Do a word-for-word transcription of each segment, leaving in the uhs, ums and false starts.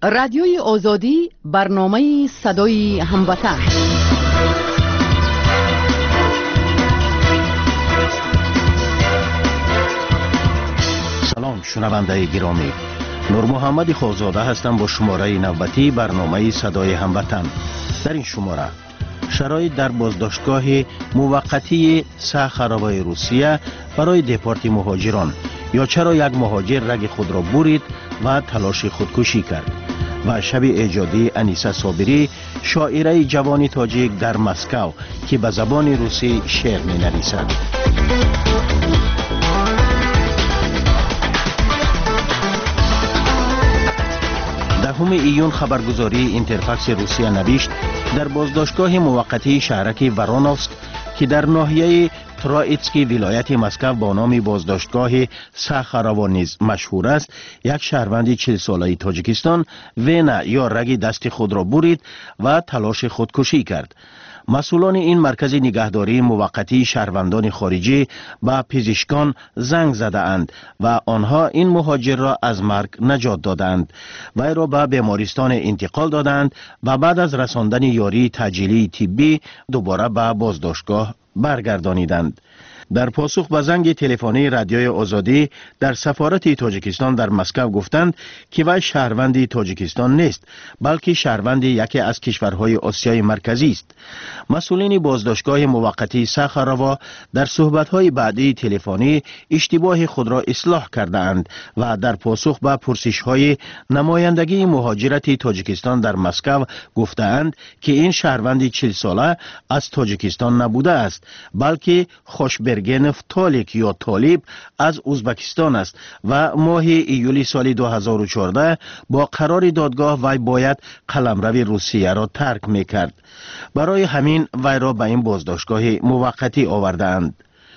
رادیوی آزادی برنامه صدای هموطن. سلام شنونده گرامی، نور محمد خوزاده هستم با شماره نوبتی برنامه صدای هموطن. در این شماره شرایط در بازداشتگاه موقتی ساخاروای روسیه برای دپورت مهاجران، یا چرا یک مهاجر رگ خود را برید و تلاش خودکشی کرد، و شب ایجادی انیسه صابری، شاعره جوان تاجیک در مسکو که به زبان روسی شعر می نویسد. دهم ایون خبرگزاری اینترفاکس روسیه نوشت در بازداشتگاه موقتی شهرک ورانوفسک که در ناحیه ترائیتسکی ولایت مسکو با نام بازداشتگاه ساخاروو نیز مشهور است، یک شهروند چهل ساله تاجیکستان وینا یا رگ دست خود را برید و تلاش خودکشی کرد. مسئولان این مرکز نگهداری موقتی شهروندان خارجی به پزشکان زنگ زده اند و آنها این مهاجر را از مرگ نجات دادند. وی را به بیمارستان انتقال دادند و بعد از رساندن یاری تجلیلی طبی دوباره به بازداشتگاه برگردانیدند. در پاسخ به زنگ تلفنی رادیوی آزادی در سفارت تاجیکستان در مسکو گفتند که وی شهروند تاجیکستان نیست، بلکه شهروند یکی از کشورهای آسیای مرکزی است. مسئولین بازداشتگاه موقتی ساخاروو در صحبت‌های بعدی تلفنی اشتباه خود را اصلاح کرده اند و در پاسخ به پرسش‌های نمایندگی مهاجرت تاجیکستان در مسکو گفتند که این شهروند چهل ساله از تاجیکستان نبوده است، بلکه خوشبرگنف تالیک یا طالب از ازبکستان است و ماه ایولی سال دو هزار و چهارده با قرار دادگاه وی باید قلمرو روسیه را ترک میکرد. برای همین وی را به این بازداشتگاه موقتی آوردند.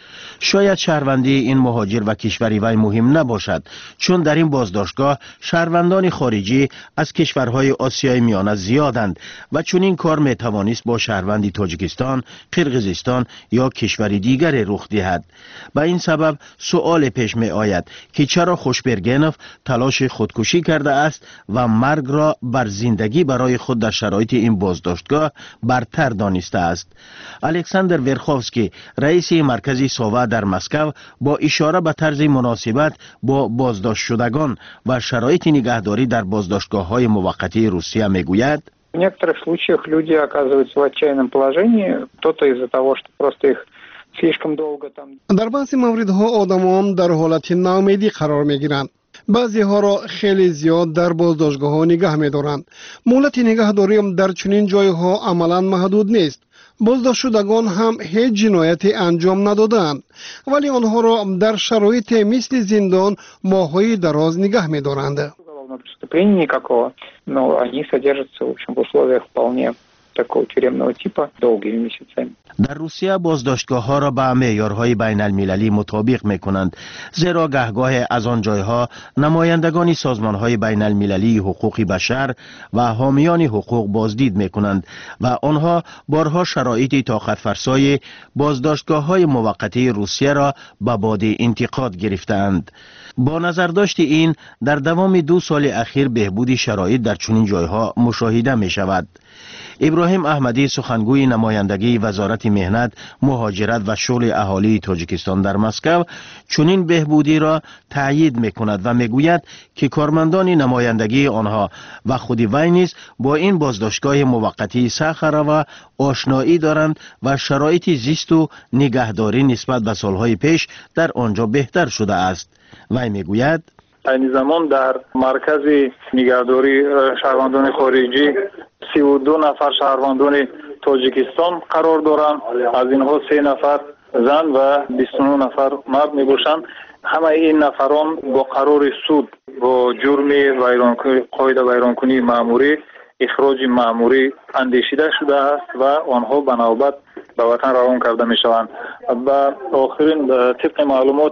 شاید شهروندی این مهاجر و کشوری وی مهم نباشد، چون در این بازداشتگاه شهروندان خارجی از کشورهای آسیای میانه زیادند و چون این کار میتوانست با شهروندی تاجیکستان، قرقیزستان یا کشوری دیگر رخ دهد. به این سبب سؤال پیش می آید که چرا خوشبرگنف تلاش خودکشی کرده است و مرگ را بر زندگی برای خود در شرایط این بازداشتگاه برتر دانسته است. الکساندر ورخوفسکی رئیس مرکز ساوا در مسکو با اشاره به طرز مناسبت با بازداشت شدگان و شرایط نگهداری در بازداشتگاه‌های موقتی روسیه میگوید: В некоторых случаях люди оказываются в отчаянном положении, кто-то из-за того, что просто их слишком долго там. در بعضی موردها آدمان در حالت ناامیدی قرار میگیرند. بعضی ها را خیلی زیاد در بازداشتگاه ها نگه می‌دارند. مهلت نگهداری هم در چنین جایها عملاً محدود نیست. بازداشت شدگان هم هیچ جنایتی انجام ندادند، ولی آنها را در شرایط مثل زندان ماه‌های دراز نگه می‌دارند. Преступления никакого, но они содержатся, в общем, в условиях вполне такого тюремного типа долгими месяцами. در روسیه بازداشتگاه ها را به معیارهای بین المللی مطابق می کنند، زیرا گهگاه از آن جایها نمایندگان سازمان های بین المللی حقوق بشر و حامیان حقوق بازدید می کنند و آنها بارها شرایط طاقت فرسای بازداشتگاه های موقتی روسیه را به باد انتقاد گرفتند. با نظرداشت این در دوام دو سال اخیر بهبود شرایط در چنین جایها مشاهده می شود. ابراهیم احمدی سخنگوی نمایندگی وزارت مهنت، مهاجرت و شغل اهالی تاجیکستان در مسکو چنین بهبودی را تأیید می‌کند و میگوید که کارمندان نمایندگی آنها و خود وی نیز با این بازداشتگاه موقتی ساخاروو آشنایی دارند و شرایط زیست و نگهداری نسبت به سالهای پیش در آنجا بهتر شده است. وی میگوید: این زمان در مرکز نگهداری شهروندان خارجی سی و دو نفر شهروندان تاجیکستان قرار دارند. از اینها سه نفر زن و بیست و نه نفر مرد می باشند. همه این نفران با قرار سود با جرم ویرانکنی قاعده ویرانکنی مأموری اخراج مأموری اندیشیده شده است و آنها به نوبت به وطن روان کرده می شوند. و آخرین طبق معلومات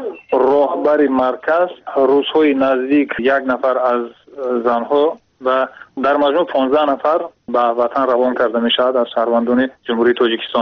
راهبر مرکز روزهای نزدیک یک نفر از زنها و در مجموع پانزده نفر به وطن روان کرده می شود از شهروندان جمهوری تاجیکستان.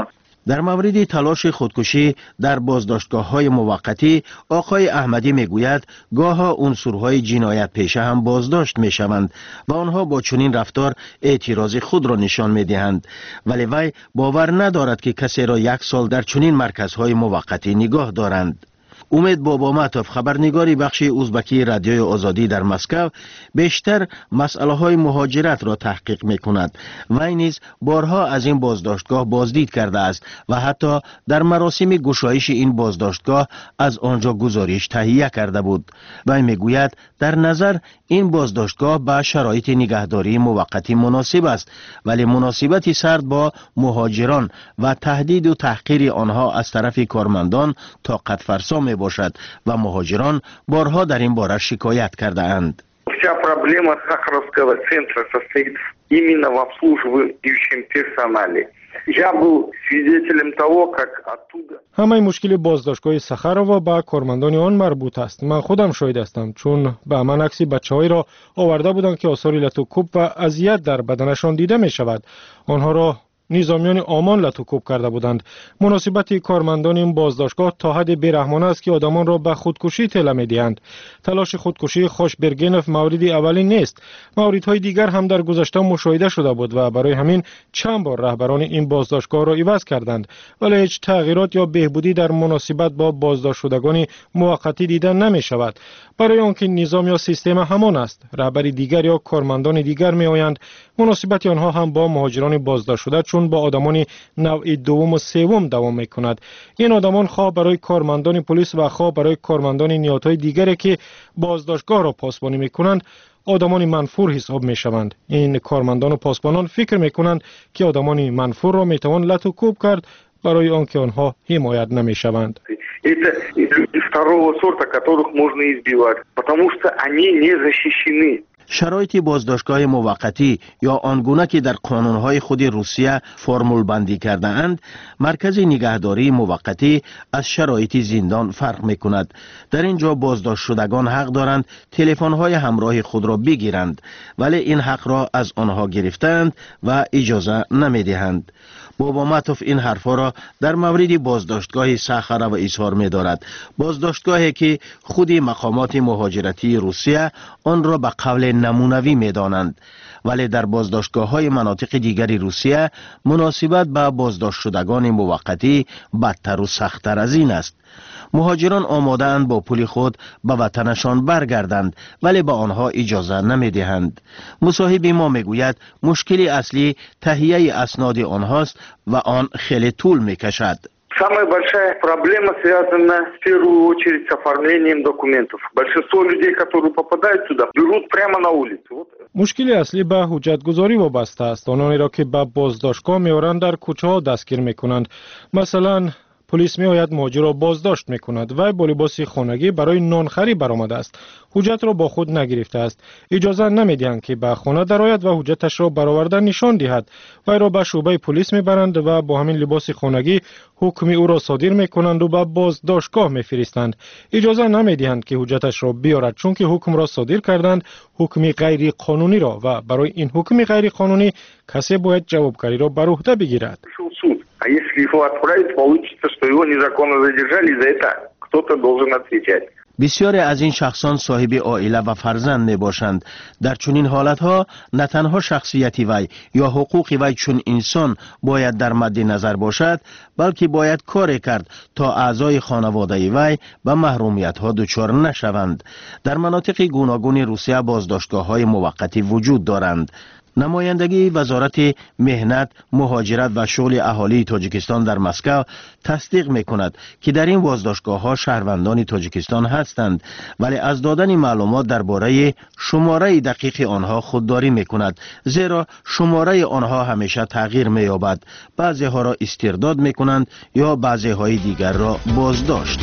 در مورد تلاش خودکشی در بازداشتگاه‌های موقتی، آقای احمدی میگوید گاه‌ها عنصرهای جنایت پیشه هم بازداشت میشوند و آنها با چنین رفتار اعتراض خود را نشان میدهند، ولی وی باور ندارد که کسی را یک سال در چنین مرکزهای موقتی نگاه دارند. امید بابامتوف، خبرنگاری بخش ازبکی رادیوی آزادی در مسکو، بیشتر مسئله های مهاجرت را تحقیق می کند. وی نیز بارها از این بازداشتگاه بازدید کرده است و حتی در مراسم گشایش این بازداشتگاه از آنجا گزارش تهیه کرده بود. وی می گوید در نظر این بازداشتگاه به شرایط نگهداری موقتی مناسب است، ولی مناسبت سرد با مهاجران و تهدید و تحقیر آنها از طرف کارمندان طاقت فرسا می باشد و مهاجران بارها در این باره شکایت کرده اند. Вся проблема Сахаровского центра состоит именно в обслуживающем персонале. Я был свидетелем того, как оттуда... همه مشکل بازداشتگاه سخرова با کارمندان آن مربوط است. من خودم شاهد هستم، چون به من عکس بچه‌هایی را آورده بودند که آثار لطوکوب و اذیت در بدنشان دیده می شود. آنها را نظامیان آمان لطوکوب کرده بودند. مناسبت کارمندان این بازداشتگاه تا حد بیرحمانه است که آدمان را به خودکشی طلب می‌دهند. تلاش خودکشی خوشبرگینف مورد اولی نیست. موردهای دیگر هم در گذشته مشاهده شده بود و برای همین چند بار رهبران این بازداشتگاه را عوض کردند، ولی هیچ تغییرات یا بهبودی در مناسبت با بازداشت شدگان موقتی دیده نمی شود. برای آنکه نظام یا سیستم همان است، رهبر دیگر یا کارمندان دیگر می آیند. مناسبت آنها هم با مهاجران بازداشت شده چون با آدمان نوع دوم و سوم دوام می کند. این آدمان خواه برای کارمندان پلیس و خواه برای کارمندان نیاتهای دیگری که بازداشتگاه را پاسبانی می کنند آدمان منفور حساب می شوند. این کارمندان و پاسبانان فکر می کنند که آدمان منفور را می توان لطوکوب کرد برای آنکه آنها حمایت نمی شوند. Это люди второго сорта, которых можно избивать, потому что они не защищены. شرایط بازداشتگاه موقتی یا آنگونه که در قانونهای خود روسیه فرمول بندی کرده اند، مرکز نگهداری موقتی از شرایط زندان فرق می کند. در اینجا بازداشت شدگان حق دارند تلفن‌های همراه خود را بگیرند، ولی این حق را از آنها گرفتند و اجازه نمی دهند. بابامتوف این حرفا را در مورد بازداشتگاه ساخارov اظهار می دارد. بازداشتگاهی که خود مقامات مهاجرتی روسیه آن را به قول نمونوی می دانند، ولی در بازداشتگاه های مناطق دیگری روسیه مناسبت به بازداشت شدگان موقتی بدتر و سختتر از این است. مهاجران آماده اند با پول خود به وطنشان برگردند، ولی به آنها اجازه نمی دهند. مصاحب ما می گوید مشکل اصلی تهیه اسناد آنهاست و آن خیلی طول می کشد. Самая большая проблема связана в первую очередь с оформлением документов. Большинство людей, которые попадают сюда, берут прямо на улице. Вот. مشکل اصلی به حجتگذاری وابسته است. آنانی را که به بازداشتگاه می‌آورند در کوچه ها دستگیر می‌کنند. مثلا پلیس می آید مهاجر را بازداشت می کند و با لباس خانگی برای نانخری برآمده است. حجت را با خود نگرفته است. اجازه نمی دهند که به خانه درآید و حجتش را برآورده نشان دهد. وی را به شعبه پلیس می برند و با همین لباس خانگی حکم او را صادر می کنند و به بازداشتگاه می فرستند. اجازه نمی دهند که حجتش را بیارد، چون که حکم را صادر کردند، حکم غیر قانونی را، و برای این حکم غیر قانونی کسی باید جوابکاری را بر عهده بگیرد. А если его отправить, получится, что его незаконно задержали, за это кто-то должен отвечать. بسیاری از این شخصان صاحب عائله و فرزند می باشند. در چنین حالتها نه تنها شخصیت وی یا حقوق وی چون انسان باید در مد نظر باشد، بلکه باید کاری کرد تا اعضای خانواده وی به محرومیت ها دچار نشوند. در مناطق گوناگون روسیه بازداشتگاه های موقتی وجود دارند. نمایندگی وزارت مهنت، مهاجرت و شغل اهالی تاجیکستان در مسکو تصدیق می کند که در این بازداشتگاه ها شهروندان تاجیکستان هستند، ولی از دادن معلومات درباره شماره دقیق آنها خودداری می کند، زیرا شماره آنها همیشه تغییر می یابد. بعضی ها را استرداد می کنند یا بعضی های دیگر را بازداشت.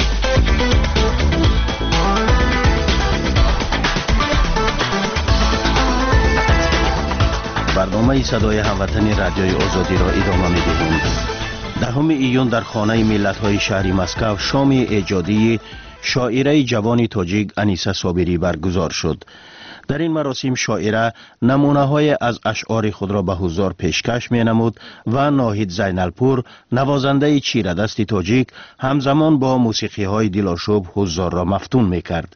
برنامه صدای هموطنی رادیوی آزادی را ادامه می‌دهیم. دهم ایون در خانه ملت‌های شهر مسکو شام ایجادی شاعره جوان تاجیک انیسه صابری برگزار شد. در این مراسم شاعره نمونه های از اشعار خود را به حضار پیشکش می نمود و ناهید زینالپور نوازنده چیردست تاجیک همزمان با موسیقی های دلاشوب حضار را مفتون می کرد.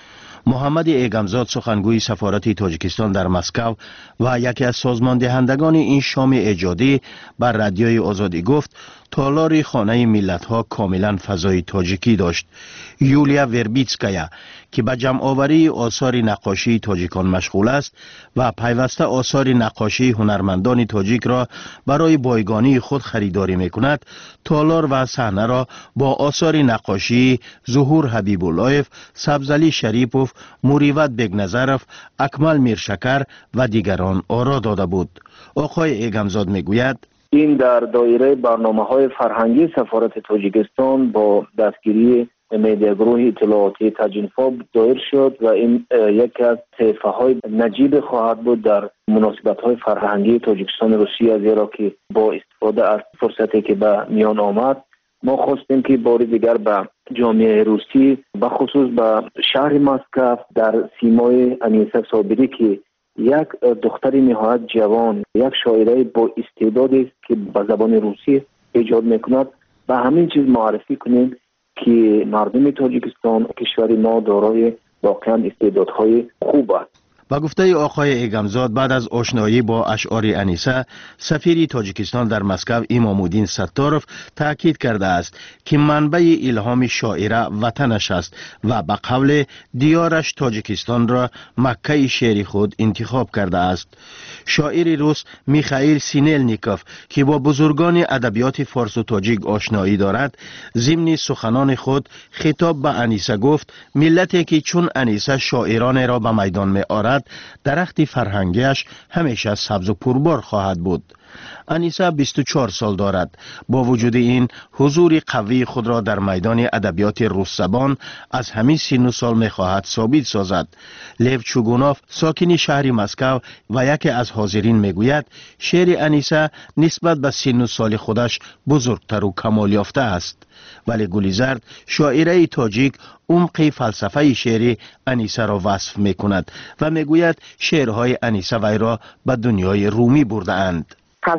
محمد ایگمزاد سخنگوی سفارت تاجیکستان در مسکو و یکی از سازمان دهندگان این شام ایجادی بر رادیوی آزادی گفت تالار خانه ملت ها کاملا فضای تاجیکی داشت. یولیا وربیتسکایا که به جمع آوری آثار نقاشی تاجیکان مشغول است و پیوسته آثار نقاشی هنرمندان تاجیک را برای بایگانی خود خریداری میکند، تالار و صحنه را با آثار نقاشی ظهور حبیب اللهیف، سبزعلی شریپوف، مروت بگنظرف، اکمل میرشکر و دیگران آرا داده بود. آقای ایگمزاد میگوید این در دایره برنامه‌های فرهنگی سفارت تاجیکستان با دستگیری میدیا گروه اطلاعاتی تجینفاب دایر شد و این یکی از طیفه‌های نجیب خواهد بود در مناسبت‌های فرهنگی تاجیکستان روسیه، زیرا که با استفاده از فرصتی که به میان آمد ما خواستیم که بار دیگر به جامعه روسی به خصوص به شهر مسکو در سیمای انیسه صابری که یک دختر نهایت جوان، یک شاعره با استعدادی است که به زبان روسی ایجاد میکند، به همین چیز معرفی کنیم که مردم تاجیکستان کشور ما دارای واقعا استعدادهای خوب است. با گفته آقای ایگمزاد بعد از آشنایی با اشعار انیسه، سفیر تاجیکستان در مسکو امامالدین ستارف تاکید کرده است که منبع الهام شاعره وطنش است و به قول دیارش تاجیکستان را مکه شعر خود انتخاب کرده است. شاعر روس میخائیل سینلنیکوف که با بزرگان ادبیات فارس و تاجیک آشنایی دارد، ضمن سخنان خود خطاب به انیسه گفت ملتی که چون انیسه شاعران را به میدان می آورد، درخت فرهنگیش همیشه سبز و پربار خواهد بود. انیسه بیست و چهار سال دارد. با وجود این حضور قوی خود را در میدان ادبیات روس زبان از همین سن و سال می خواهد ثابت سازد. لیو چوگونوف ساکن شهر مسکو و یکی از حاضرین می گوید شعر انیسه نسبت به سن و سال خودش بزرگتر و کمال یافته است. ولی گلیزرد شاعره تاجیک عمق فلسفه شعر انیسه را وصف می کند و می گوید شعرهای انیسه وی را به دنیای رومی برده اند.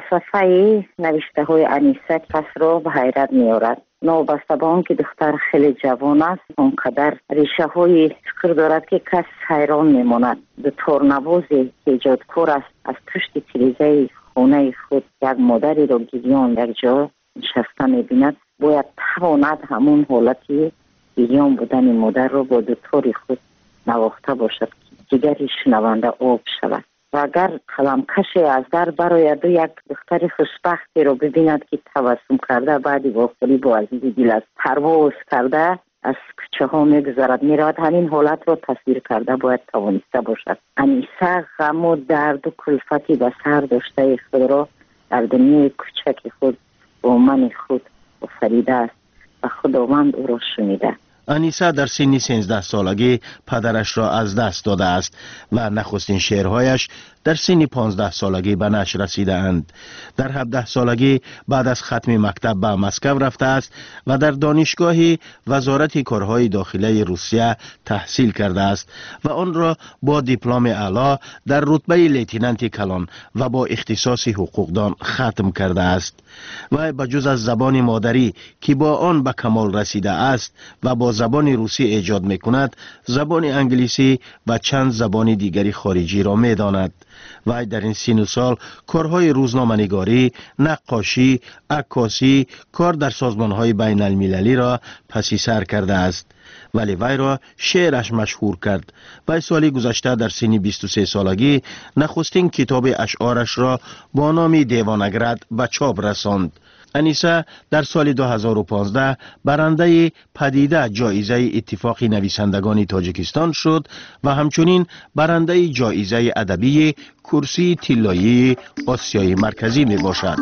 فلسفه نوشته های انیسه کس را به حیرت می آورد. نوبسته به آن که دختر خیلی جوان است، آنقدر ریشه های فکر دارد که کس حیران می ماند. دو تورنوازی که ایجادکار است از پشت تیریزه خانه خود یک مادری را گریان یک جا نشسته می بیند، باید تواند همون حالتی گریان بودن مادر را با دو تور خود نواخته باشد که جگر شنونده آب شود. و اگر قلمکشی از در براید یک دختر خوشبختی را ببیند که تبسم کرده بعد واقعی با عزیز دل از پرواز کرده از کوچه ها میگذرد میرود، همین حالت را تصویر کرده باید توانسته باشد. انیسه غم و درد و کلفتی به سر داشته خود را در دنیای کوچک خود با من خود آفریده است و خداوند او را شنیده. انیسه در سن سیزده سالگی پدرش را از دست داده است و نخستین شعرهایش در سن پانزده سالگی به نشر رسیده اند. در هفده سالگی بعد از ختم مکتب به مسکو رفته است و در دانشگاه وزارت کارهای داخلی روسیه تحصیل کرده است و آن را با دیپلم اعلی در رتبه لیتنانت کلان و با اختصاص حقوقدان ختم کرده است. و بجز از زبان مادری که با آن به کمال رسیده است و با زبان روسی ایجاد می کند، زبان انگلیسی و چند زبان دیگری خارجی را می داند. وی در این سن و سال کارهای روزنامه‌نگاری، نقاشی، عکاسی، کار در سازمان‌های بین المللی را پسی سر کرده است. ولی وی را شعرش مشهور کرد. وی سالی گذشته در سن بیست و سه سالگی نخستین کتاب اشعارش را با نام دیوانگرد به چاپ رساند. انیسه در سال دو هزار و پانزده برنده پدیده جایزه اتفاق نویسندگان تاجیکستان شد و همچنین برنده جایزه ادبی کرسی طلایی آسیای مرکزی می باشد.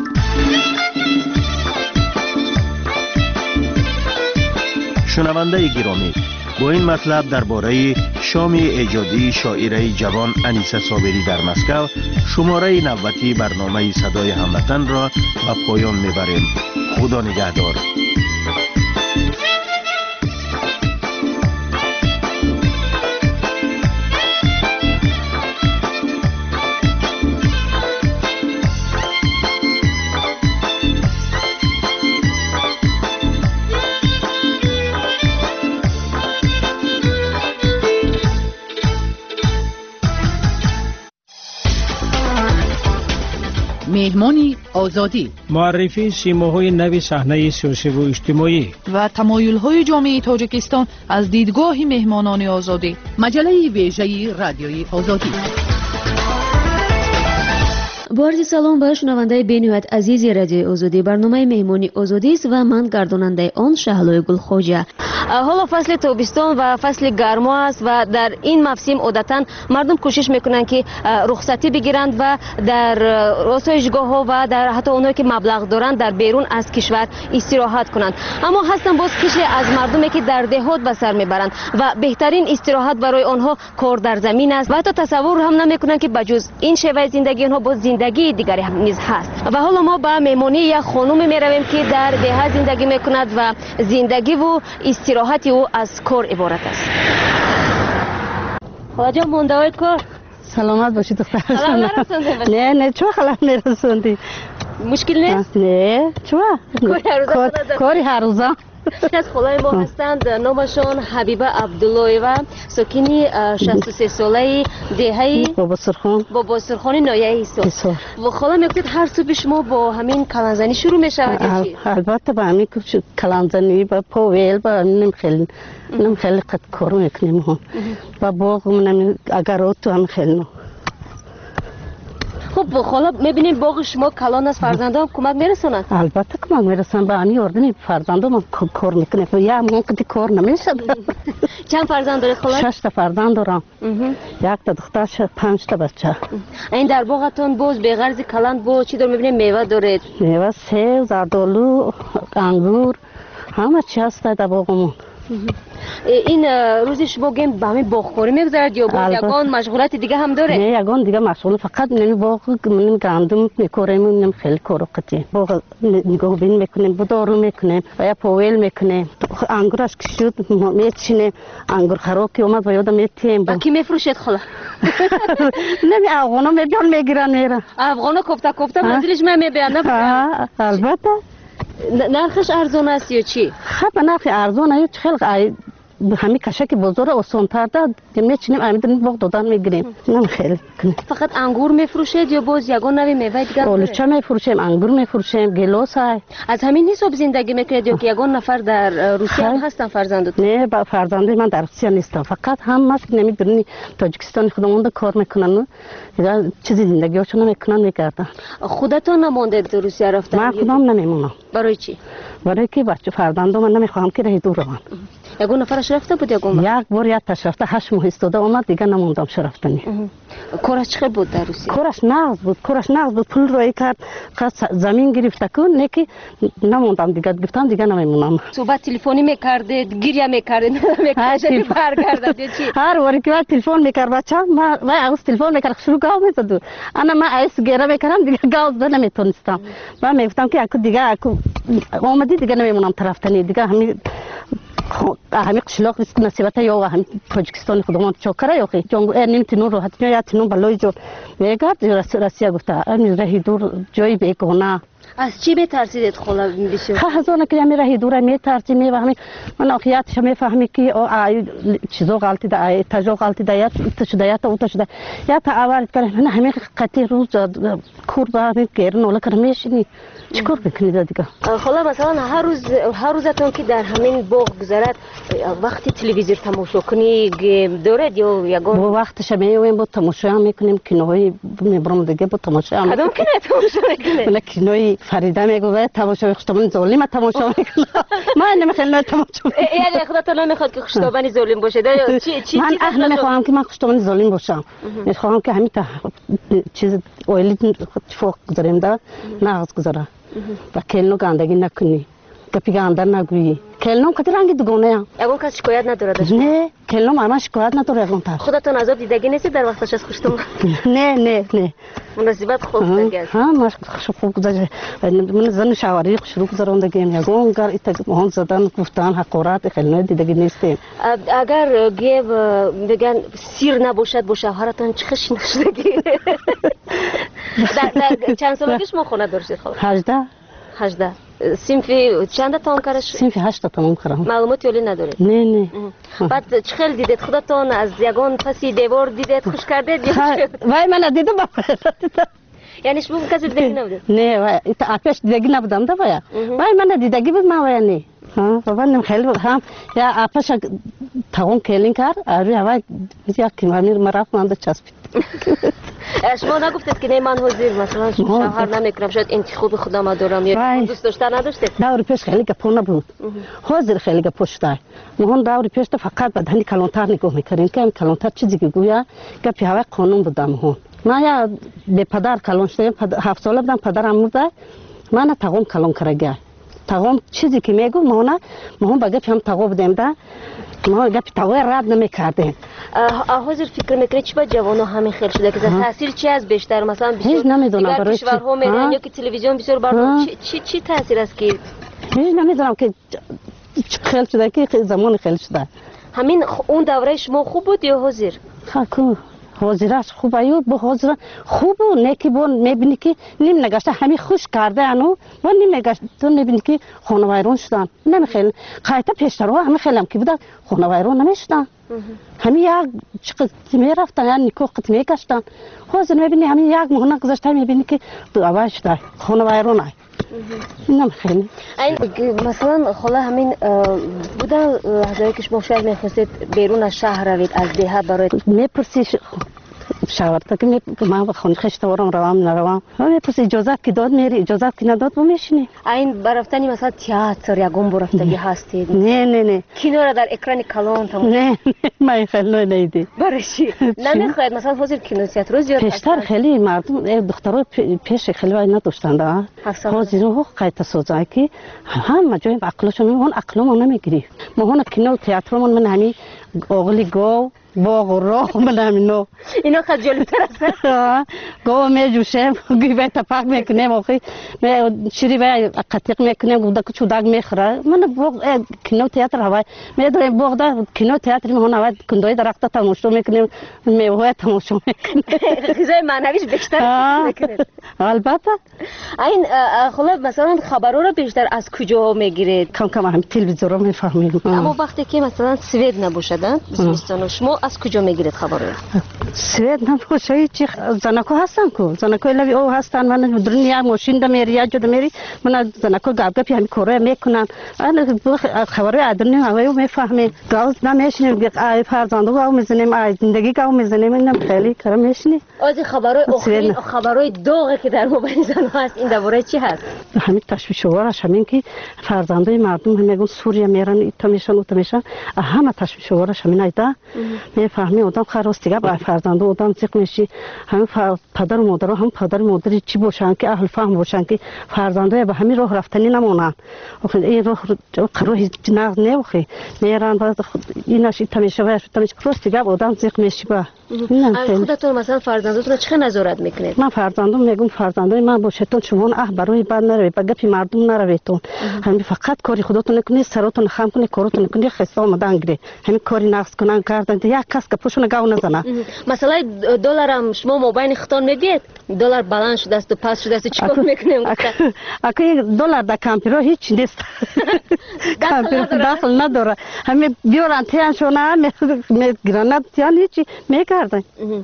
شنونده گرامی، با این مطلب درباره شام ایجادی شاعره جوان انیسه صابری در مسکو شماره نوتی برنامه صدای هموطن را به پایان میبریم. خدا نگهدار. مهمانی آزادی، معرفی سیماهای نوی صحنه سیاسی و اجتماعی و تمایل‌های جامعه تاجیکستان از دیدگاه مهمانان آزادی. مجله ویژه رادیوی آزادی. با عرض سلام به شنونده بین‌نهایت عزیز رادیو آزادی. برنامه مهمانی آزادی است و من گرداننده آن شهلای گلخوجه. حالا فصل تابستان و فصل گرما است و در این موسم عادتاً مردم کوشش میکنند که رخصتی بگیرند و در آسایشگاه‌ها و در حتی اونایی که مبلغ دارند در بیرون از کشور استراحت کنند. اما هستن باز قشری از مردمی که در دهات به سر میبرند و بهترین استراحت برای آنها کار در زمین است و حتی تصور هم نمیکنند که بجز این شیوه زندگی آنها باز زندگی دیگری هم نیز هست. و حالا ما به مهمانی یک خانم میرویم که در دهات زندگی میکند و زندگی و استراحت او از کار عبارت است. خواجه مونده کار سلامت باشی دختر. سلام نرسوندی؟ نه نه چه خلام نرسوندی؟ مشکل نیست؟ نه چه؟ کاری هر روزا. از خالای ما هستند، نامشان حبیبه عبداللهیوا، ساکنی شصت و سه ساله دهه بابا سرخان بابا سرخان نایه ایسا. و خالا میگوید هر صبح شما با همین کلانزنی شروع میشود یا چی؟ البته با همین کلانزنی با پاویل با نم خیلی نم خیلی قد کار میکنیم هم با باغ منم اگر تو هم خیلی. خب خالا میبینیم باغ شما کلان از فرزندان کمک میرسونن؟ البته کمک میرسن با همین اردنی فرزندان هم کار میکنه یا من کدی کار نمیشه. چند فرزند دارید خالا؟ شش تا فرزند دارم. یک تا دختر پنج تا بچه. این در باغتون باز به غرض کلان با چی دار میبینیم؟ میوه دارید؟ میوه سیب، زردآلو، انگور همه چی هست در باغمون. این روز شما گیم با همین باغکاری میگذرد یا با یگان مشغولات دیگه هم داره؟ نه یگان دیگه مشغول فقط نمی باغ من گندم میکاریم نمی خیلی کارو قطعی باغ نگاه بین میکنیم بدارو میکنیم و یا پاویل میکنیم انگورش که شد میچینیم انگور خراکی اومد و یادم میتیم با کی میفروشید خلا؟ نمی افغانا میبیان میگیرن میرن افغانا کوفته کوفته منزلش میبیان نه؟ البته نرخش ارزان است یا چی؟ خب نرخ ارزان است خیلی همین کشک بزرگ آسان‌تر داد میچینیم همین باغ دادن میگیریم نه خیلی فقط انگور میفروشید یا باز یگان نوی میوه دیگه؟ آلوچه میفروشیم انگور میفروشیم گیلاس های. از همین حساب زندگی میکنید یا که یگان نفر در روسیه هم هستن فرزندت؟ نه با فرزندی من در روسیه نیستم فقط هم ماست نمیدونی تاجیکستان خودمون کار میکنن یا چیزی زندگیشون میکنن میکردن. خودتون نمونده در روسیه رفتن؟ من خودم نمیمونم. برای چی؟ برای که بچه فرزندم من نمیخوام که راه دور روم. یگان نفرش رفته بود یگان؟ یک بار یک تاش رفته هشت ماه استاده اومد دیگه نموندم شرفتنی. کارش چقدر بود در روسیه؟ کارش نغز بود کارش نغز بود پول روی کرد زمین گرفته کن نکی نموندم دیگه گفتم دیگه نمیمونم. صحبت تلفنی میکردید گریه میکردید نمیکردید برگردید چی؟ هر وقتی که تلفن میکرد بچه من من از تلفن میکرد شروع گاو میزد انا من ایس گریه میکردم دیگه گاو زدن نمیتونستم من میگفتم که اكو دیگه اكو اومدی دیگه نمیمونم طرفتنی دیگه همین همین قشلاق است نصیبت یا همین تاجیکستان خودمون چوکره یا خی جنگ نمیتونن رو حتی یا تنو بالای جو میگرد راسیا گفته امیر راه دور جایی بیگانه. از چی میترسید خلا بسیار؟ از اون که امیر راه دور میترسی میفهمی من آخیاتش میفهمی که آی چیزو غلطی ده تجو غلطی ده یا تشده یا تو تشده یا تا اول کنه من همین قطعی روز کور با میگیرن ولی کرمیشنی چیکار بکنید دیگه؟ خلا مثلا هر روز هر روزتون که در همین باغ گذرد وقتی تلویزیون تماشا کنی دارد یا یگان؟ با وقتش میویم با تماشا میکنیم کینوهای میبرم دیگه با تماشا میکنیم. کدوم کینه تماشا میکنه؟ من کینوی فریده میگه تماشا خشتابانی ظالم تماشا میکنه. من نمیخوام تماشا. یعنی خودت نمیخواد که خشتابانی ظالم باشه یا چی چی؟ من اهل نمیخوام که من خشتابانی ظالم باشم. میخوام که همین چیز اویلیت فوق گذاریم دا ناز گذاره. و کلنو گندگی نکنی کپی گندر نگویی کلنو کدی رنگی دوگانه یگان کس شکایت نداره؟ نه کلنو من شکایت نداره یگان تر. خودتون عذاب دیدگی نیستی در وقتش از خشتم؟ نه نه نه مناسبت خوب دیگه ها من خوب گذاشته من زن شواری شروع گذراندگی یگان گر ایت مهان زدن گفتن حقارت خیلی دیدگی نیستیم. اگر گیو بگن سیر نباشد با شوهرتون چه خشی نشدگی؟ در چند سالگی شما خونه داشتید خاله؟ هجده هجده. سینفی چند تا کارش؟ سینفی هشت تا تمام کردم. معلوماتی ولی ندارید؟ نه نه. بعد چه خیلی دیدید خودتون از یگان پسی دیوار دیدید خوش کردید یا چه؟ وای من دیدم یعنی شما کسی دیدگی نبودید؟ نه و آپش دیدگی نبودم دا باید وای من دیدگی بود ما وای نه بابا نم خیلی بود هم یا آپش تاون کلین کار آری هوا یا که من مرافت مانده چسبید شما نگفتید که نه من حاضر مثلا شوهر نمیکنم شاید انتخاب خودم دارم یا دوست داشتن نداشتید؟ دور پیش خیلی گپو نبود حاضر خیلی گپو شده مهون دور پیش فقط به دهنی کلانتر نگاه میکردیم که کلانتر چیزی که گویا گپی هوا قانون بودم مهون ما یا به پدر کلان شدیم هفت ساله بودم پدرم مرده من تاقوم کلان کرده تاقوم چیزی که میگو مهونه مهون با گپی هم تاقو بودیم ده ما گپی تاقوی رد نمیکردیم حاضر فکر میکنید چی با جوانو همین خیلی شده که تاثیر چی از بیشتر مثلا هیچ نمیدونم برای چی کشورها میرن یا که تلویزیون بسیار بردم چی چی تاثیر است که هیچ نمیدونم که خیلی شده که زمان خیلی شده همین اون دوره شما خوب بود یا حاضر خاکو حاضرش خوب ایو با حاضر خوب و نیکی بون میبینی که نیم نگشته همین خوش کرده انو و نیم نگشته تو میبینی که خانه ویرون شدن نمی خیلی قایتا پیشتر ها همین خیلی هم که بودن خانه ویرون نمیشدن همین یک چقدر میرفتن یا نیکو قط میگشتن حاضر میبینی همین یک مهنه گذاشته میبینی که دو اول شده خانه ویرون های نمی خیلی مثلا خلا همین بودن لحظه که شما شاید میخواستید بیرون از شهر روید از دیه برای میپرسی شاورتا که می ما با خونه خشتوارم روام نروام میپرسی اجازه که داد میری اجازه که نداد و میشینی این برفتنی مثلا تئاتر یا گم برفتگی هستید نه نه نه کینو را در اکران کلان تمام نه ما خیلی نیدی برای چی نمیخواید مثلا حاضر کینو تئاتر زیاد پیشتر خیلی مردم دخترای پیش خیلی وای نداشتن ده حاضر رو قایت سوزای که هم جای عقلشون اون عقلمون نمیگیری ما هون کینو تئاترمون من همین اوغلی گو باغ و راه من همینو اینا خجالتر است گو میجوشم گیبه تپاک میکنم آخی شیری به قطیق میکنم گودا که چوداگ میخوره من باغ کینو تئاتر هوای میدارم باغ دا کینو تئاتر میهون هوای کندوی درخت تماشا میکنیم میوه تماشا میکنیم غذای معنویش بیشتر میکنید البته این خلا مثلا خبرها رو بیشتر از کجا میگیرید کم کم هم تلویزیون رو میفهمیم اما وقتی که مثلا سوئد نباشدن زمستان شما از کجا میگیرید خبر رو؟ سوئد نباشه چی زنکو هستن کو زنکو لوی او هستن من دنیا ماشین دم میری یا جد میری من زنکو گاب گپ همین کاره میکنن من خبر ادرنی هوایو میفهمه گاز نمیشنیم که ای فرزندو او میزنیم ای زندگی کو میزنیم اینم خیلی کار میشنی از خبرای آخرین خبرای داغی که در موبایل زن هست این درباره چی هست همین تشویش وارش همین که فرزندای مردم میگن سوریه میرن تا میشن و تا میشن همه تشویش وارش همین ایدا میفهمی آدم خراست دیگه با فرزند آدم چیک میشی هم پدر و مادر هم پدر و مادری چی باشن که اهل فهم باشن که فرزندای به همین راه رفتنی نمونن آخه این راه قروه ناز نمیخی میرن باز ایناش تمیشه و تمیشه راست دیگه آدم چیک میشی با خودتون مثلا فرزنداتون چه نظارت میکنید من فرزندم میگم فرزندای من باشتون شما اه برای بعد نروید با گپی مردم نرویدتون همین فقط کاری خودتون نکنید سراتون خام کنید کارتون کنید خسته آمدن گیری همین کاری نقص کنن کردن یک کس که پوشون گاو نزنه مثلا دلار هم شما موبایل خطان میدید دلار بلند شده است و پس شده است چیکار میکنیم اگه دلار در کامپیوتر هیچ نیست کامپیوتر داخل نداره همین بیارن تیان شونه میگیرن تیان هیچی میکردن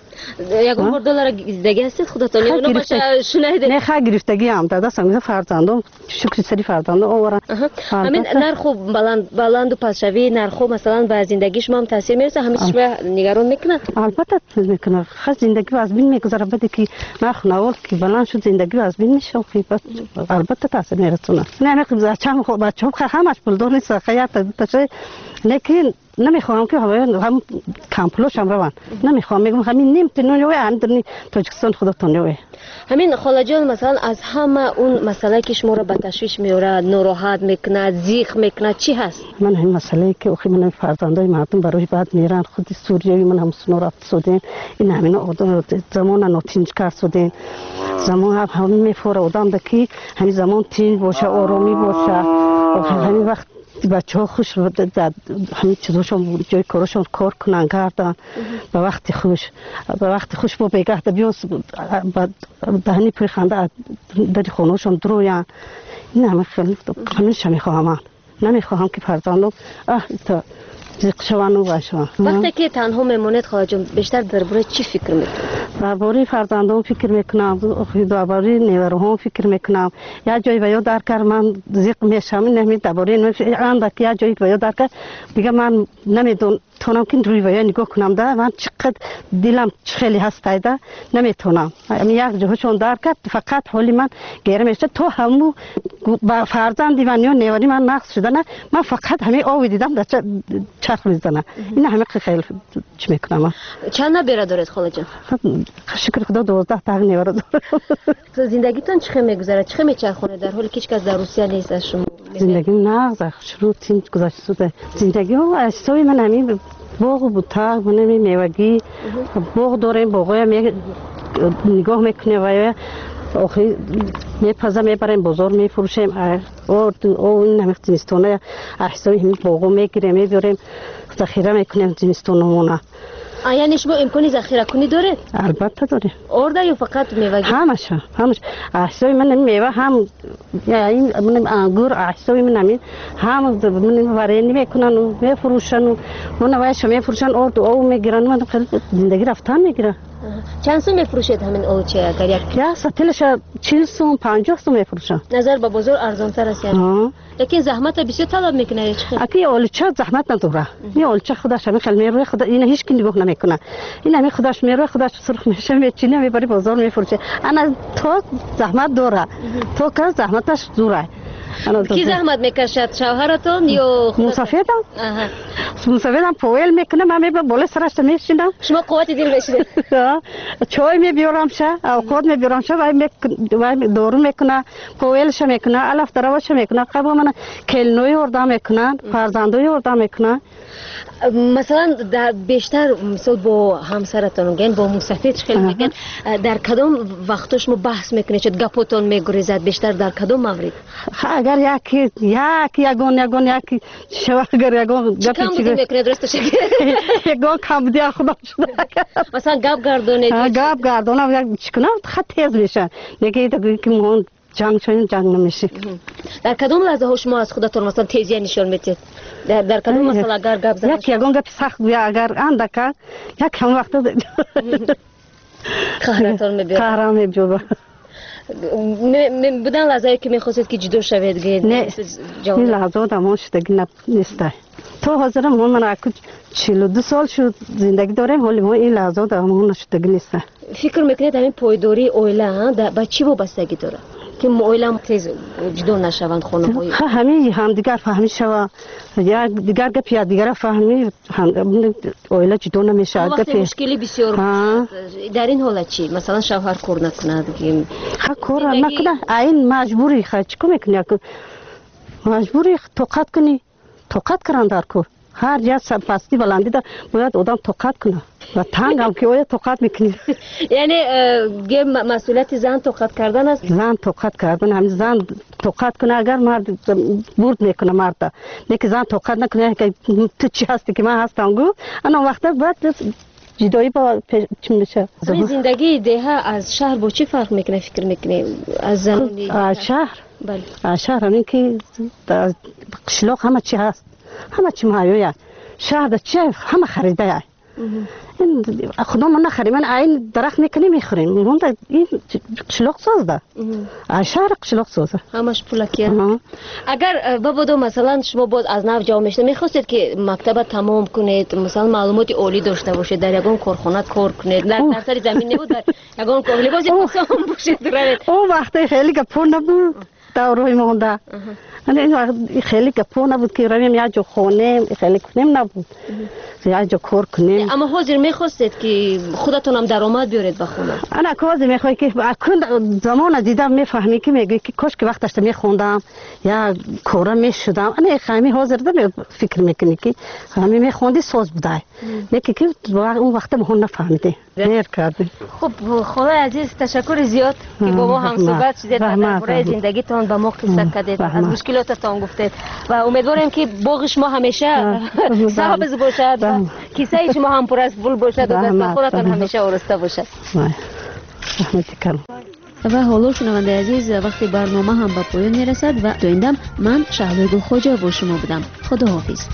یکم بار دلار گرفتگی هستید خودتون یا باشه شنیدید نه خا گرفتگی هم دادا سنگ فرزندم شکر سری فرزندم اورا همین نرخ بلند بلند و پسشوی نرخ مثلا به زندگی شما هم تاثیر میرسه همه چیز نگران میکنه البته میکنه خاص زندگی از بین میگذره بده که نرخ نوال که بلند شد زندگی از بین میشه البته تاثیر میرسونه نه نه بچه‌م خب بچه‌م همش پول دار نیست خیاط تشه لیکن نمیخوام که هم کامپلوش هم روان نمیخوام میگم همین نیم تنوی اندرنی تاجیکستان خودتون نوی همین خاله جان مثلا از همه اون مسئله که شما رو به تشویش میاره ناراحت میکنه زیخ میکنه چی هست من همین مسئله که اخی من فرزندای مردم برای بعد میرن خود سوریایی من هم سنو رفت سودین این همین آدم زمان نوتینج کار سودین زمان هم همین میفوره آدم دکی همین زمان تین باشه آرامی باشه همین وقت بچه ها خوش همین چیزاشون جای کارشون کار کنن کردن به وقت خوش به وقت خوش با بگه ده بیان دهنی پریخنده در خانهشون درویان این همه خیلی همیشه میخواهم من نمیخواهم که فرزندم اه تا زیق شوانو باشه وقتی که تنها میمونید خواهد جان بیشتر درباره چی فکر میکنید؟ درباره فرزندان فکر میکنم، درباره نیروها فکر میکنم. یا جایی و یا در کار من زیق میشم، نمی درباره آن که یا جایی و یا در کار دیگه من نمیدونم تونم که روی ویا نگاه کنم ده من چقدر دلم خیلی هسته ده نمیتونم. یک جهشون در کرد فقط حالی من گیره میشه تو همو با فرزندی من یا نیوری من نقص شده نه من فقط همه آوی دیدم در چرخ میزنه. این همه خیلی چی میکنم. چند نبیره دارید خاله جان؟ شکر خدا دوازده تا نیوره داره. زندگیتون چه میگذره؟ چه میچرخونه در حالی که هیچ کس در روسیه نیست از شما؟ زندگی نه شروع تیم گذشته شده. زندگی ها اصلا من همین باغ بود تا من میوگی باغ داریم باغای می نگاه میکنه و آخری میپزه میبریم بازار میفروشیم. اور اون نمیخ زمستونه احسایی همین باغو میگیریم میبریم ذخیره میکنیم زمستونمونه. یعنی شما امکانی ذخیره کنی داره؟ البته داره. آرده یا فقط میوه؟ همش همش. احسای من میوه هم یعنی من انگور احسای من همین هم من وارینی میکنن و میفروشن و من وایش میفروشن آرد او میگیرن من خیلی زندگی رفتن میگیره. چند سو میفروشید همین اولچه اگر یک؟ یا ساتلش چهل سو پنجاه سو میفروشن. نظر به بازار ارزان تر است یعنی. لیکن زحمت بسیار طلب میکنه چه؟ اکی اولچه زحمت نداره. این اولچه خودش همین خیلی میروه خدا این هیچ کی نگاه نمیکنه. این همین خودش میروه خودش سرخ میشه میچینه میبری بازار میفروشه. انا تو زحمت داره. تو که زحمتش دوره. کی زحمت میکشد شوهرتون یا مسافرم؟ مسافرم پویل میکنه من میبرم بالا سرش میشینم. شما قوت دل بشید. چای میبیارم شه اوقات میبیارم شه و دورو میکنه پویلش میکنه الف دروش میکنه قبل من کلنوی وردا میکنن فرزندوی وردا میکنن. مثلا در بیشتر مثلا با همسرتون میگن با مسافر خیلی میگن در کدام وقتش ما بحث میکنید چه گپتون میگریزد بیشتر در کدام مورد؟ اگر یکی یکی یگون یگون یکی شو اگر یگون گپ چی میکنه درستش یگون کم دی خدا شده مثلا گپ گردونید گپ گردونم یک چیکنه خط تیز میشه نگه دیگه که مون جنگ چون جنگ نمیشه. در کدام لحظه ها شما از خودتون مثلا تیزی نشون میدید؟ در در کدام مثلا اگر گپ زدن یک یگون گپ سخت بیا اگر اندکه یک هم وقت قهرتون میبینید قهرم میبینید بودن لحظه که میخواستید که جدا شوید نه این لحظه دمون شدگی نیسته. تو حاضرم من اکو چهل و دو سال شد زندگی داریم ولی این لحظه دمون شدگی نیسته. فکر میکنید همین پایداری اویله با چی وابستگی داره که اویله تیز جدا نشوند خانم‌های؟ همین هم دیگر فهمی شوا یا دیگر گپ یا دیگر فهمی اویله جدا نمیشه. وقتی مشکلی بسیار در این حالت چی؟ مثلا شوهر کار نکنه دیگه ها کار نکنه این مجبوری خواهد چیکار میکنی؟ مجبوری طاقت کنی طاقت کردن در کار هر جا پستی بلندی دا باید آدم طاقت کنه و تنگ هم که باید طاقت میکنی. یعنی مسئولیت زن طاقت کردن است؟ زن طاقت کردن همین زن طاقت کنه اگر مرد برد میکنه مرد لیکن زن طاقت نکنه که تو چی هستی که من هستم گو انا وقتا باید جدایی با چی میشه. زندگی دیها از شهر با چی فرق میکنه فکر میکنی از زنانی؟ از شهر؟ بله از شهر همین که قشلاق همه چی هست همه چی مایویه شهر چی همه خریده این خدا من نخریم من این درخت میکنی میخوریم من این قشلاق سازده از شهر قشلاق سازده همش پولکیه. اگر بابا مثلا شما باز از نو جا میشته میخواستید که مکتب تمام کنید مثلا معلومات عالی داشته باشید در یگان کارخانه کار کنید در سر زمین نبود در یگان کار لباس پوشان باشید روید اون وقت خیلی گپو نبود داروی مونده این خیلی گپو نبود که رویم یا جو خونه خیلی کنیم نبود یا جو کار کنیم. اما حاضر میخواستید که خودتون هم درآمد بیارید به خونه؟ انا حاضر میخوای که اکن زمان دیدم میفهمی که میگی که کاش که وقتش میخوندم یا کارا میشدم انا خیلی حاضر ده فکر میکنی که همین میخوندی ساز بوده لیکن که اون وقت مون نفهمیده دیر کردی. خب خاله عزیز تشکر زیاد که با ما هم صحبت شدید و درباره زندگیتون با ما قصه کردید از مشکلاتتون گفتید و امیدوارم که باغ ما همیشه سبز باشد و کیسه شما هم پر از پول باشد و دست خودتان همیشه آراسته باشد. و حالا شنونده عزیز وقتی برنامه هم به پایان میرسد و دویندم من شهلا گل خوجا با شما بودم. خداحافظ.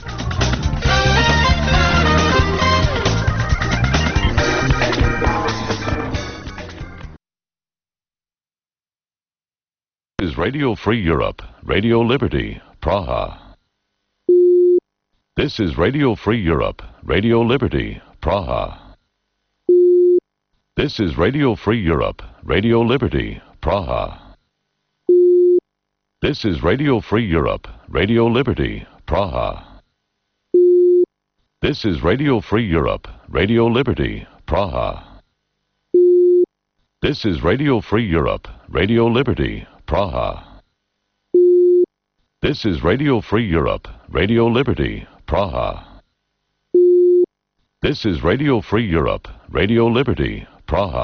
is Radio Free Europe, Radio Liberty, Praha. This is Radio Free Europe, Radio Liberty, Praha. This is Radio Free Europe, Radio Liberty, Praha. This is Radio Free Europe, Radio Liberty, Praha. This is Radio Free Europe, Radio Liberty, Praha. This is Radio Free Europe, Radio Liberty, Praha. This is Radio Free Europe, Radio Liberty, Praha. This is Radio Free Europe, Radio Liberty, Praha.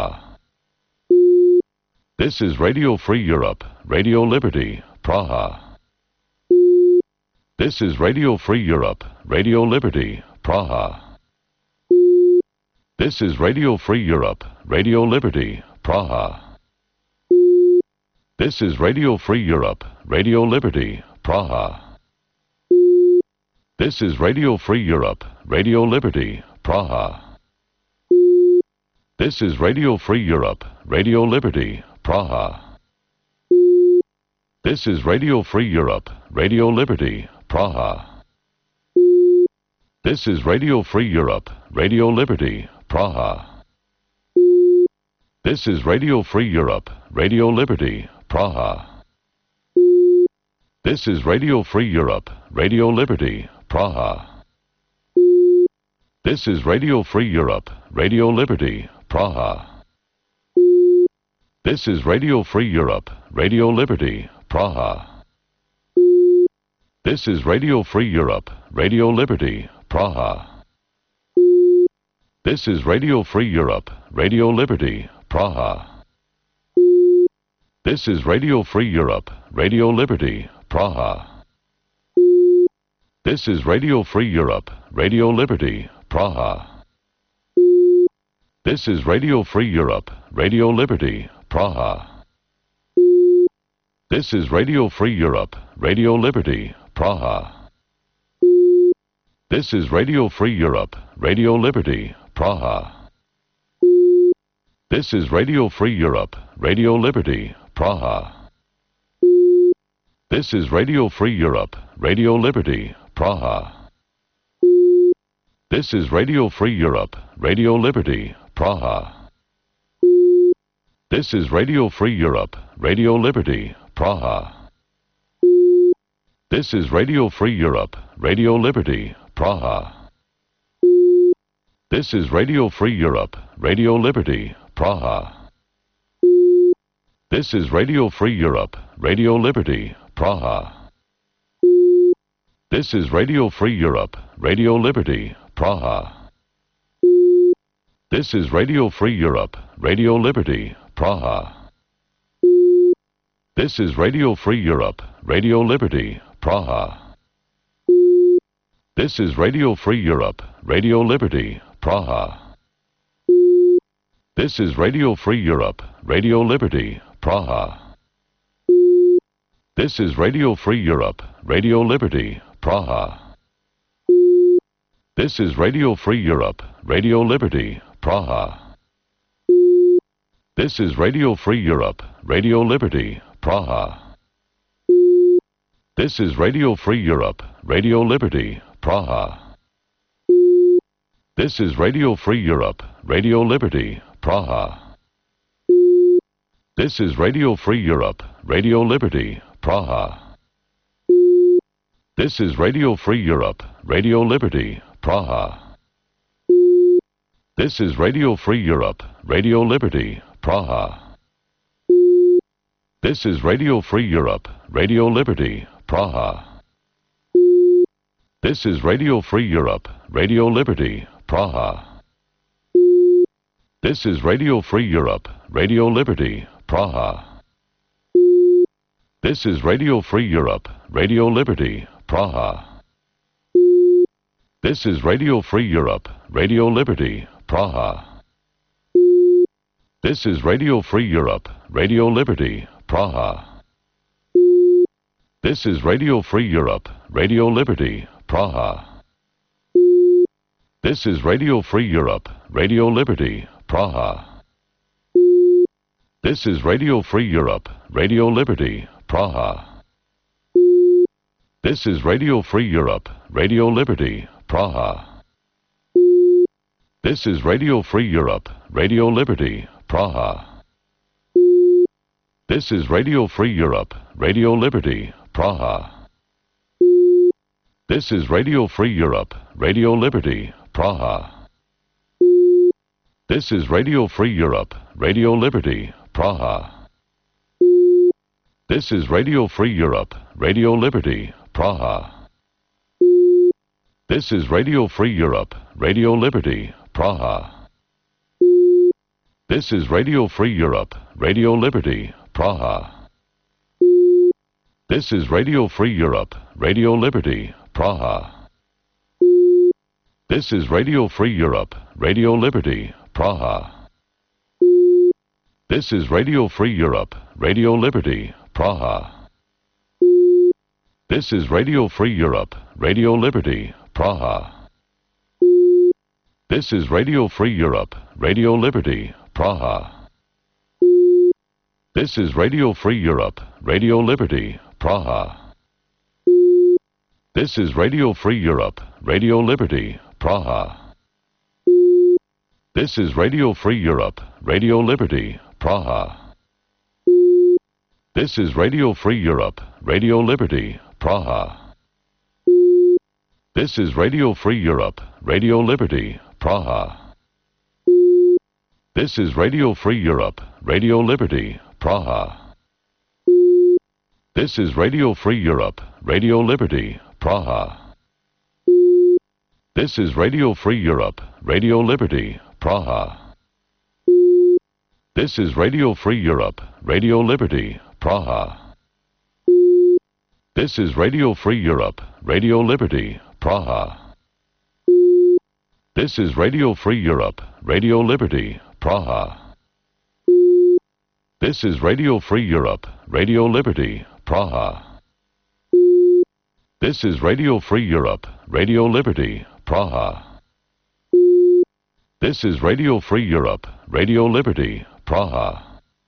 This is Radio Free Europe, Radio Liberty, Praha. This is Radio Free Europe, Radio Liberty, Praha. This is Radio Free Europe, Radio Liberty, Praha. This is Radio Free Europe, Radio Liberty, Praha. This is Radio Free Europe, Radio Liberty, Praha. This is Radio Free Europe, Radio Liberty, Praha. This is Radio Free Europe, Radio Liberty, Praha. This is Radio Free Europe, Radio Liberty, Praha. This is Radio Free Europe, Radio Liberty, Praha. This is Radio Free Europe, Radio Liberty, Praha. This is Radio Free Europe, Radio Liberty, Praha. This is Radio Free Europe, Radio Liberty, Praha. This is Radio Free Europe, Radio Liberty, Praha. This is Radio Free Europe, Radio Liberty, Praha. This is Radio Free Europe, Radio Liberty, Praha. This is Radio Free Europe, Radio Liberty, Praha. This is Radio Free Europe, Radio Liberty, Praha. This is Radio Free Europe, Radio Liberty, Praha. This is Radio Free Europe, Radio Liberty, Praha. This is Radio Free Europe, Radio Liberty, Praha. This is Radio Free Europe, Radio Liberty, Praha. This is Radio Free Europe, Radio Liberty, Praha. This is Radio Free Europe, Radio Liberty, Praha. This is Radio Free Europe, Radio Liberty, Praha. This is Radio Free Europe, Radio Liberty, Praha. This is Radio Free Europe, Radio Liberty, Praha. This is Radio Free Europe, Radio Liberty, Praha. This is Radio Free Europe, Radio Liberty, Praha. This is Radio Free Europe, Radio Liberty, Praha. This is Radio Free Europe, Radio Liberty, Praha. This is Radio Free Europe, Radio Liberty, Praha. This is Radio Free Europe, Radio Liberty, Praha. This is Radio Free Europe, Radio Liberty, Praha. This is Radio Free Europe, Radio Liberty, Praha. This is Radio Free Europe, Radio Liberty, Praha. This is Radio Free Europe, Radio Liberty, Praha. This is Radio Free Europe, Radio Liberty, Praha. This is Radio Free Europe, Radio Liberty, Praha. This is Radio Free Europe, Radio Liberty, Praha. This is Radio Free Europe, Radio Liberty, Praha. This is Radio Free Europe, Radio Liberty, Praha. This is Radio Free Europe, Radio Liberty, Praha. This is Radio Free Europe, Radio Liberty, Praha. This is Radio Free Europe, Radio Liberty, Praha. This is Radio Free Europe, Radio Liberty, Praha. This is Radio Free Europe, Radio Liberty, Praha. This is Radio Free Europe, Radio Liberty, Praha. This is Radio Free Europe, Radio Liberty, Praha. This is Radio Free Europe, Radio Liberty, Praha. This is Radio Free Europe, Radio Liberty, Praha. This is Radio Free Europe, Radio Liberty, Praha. This is Radio Free Europe, Radio Liberty, Praha. This is Radio Free Europe, Radio Liberty, Praha. This is Radio Free Europe, Radio Liberty, Praha. This is Radio Free Europe, Radio Liberty, Praha. This is Radio Free Europe, Radio Liberty, Praha. This is Radio Free Europe, Radio Liberty, Praha. This is Radio Free Europe, Radio Liberty, Praha. This is Radio Free Europe, Radio Liberty, Praha. This is Radio Free Europe, Radio Liberty, Praha. This is Radio Free Europe, Radio Liberty, Praha. This is Radio Free Europe, Radio Liberty, Praha. This is Radio Free Europe, Radio Liberty, Praha. This is Radio Free Europe, Radio Liberty, Praha. This is Radio Free Europe, Radio Liberty, Praha. This is Radio Free Europe, Radio Liberty, Praha. This is Radio Free Europe, Radio Liberty, Praha. This is Radio Free Europe, Radio Liberty, Praha. This is Radio Free Europe, Radio Liberty, Praha. This is Radio Free Europe, Radio Liberty, Praha. This is Radio Free Europe, Radio Liberty, Praha. This is Radio Free Europe, Radio Liberty, Praha. This is Radio Free Europe, Radio Liberty, Praha. This is Radio Free Europe, Radio Liberty, Praha. This is Radio Free Europe, Radio Liberty, Praha.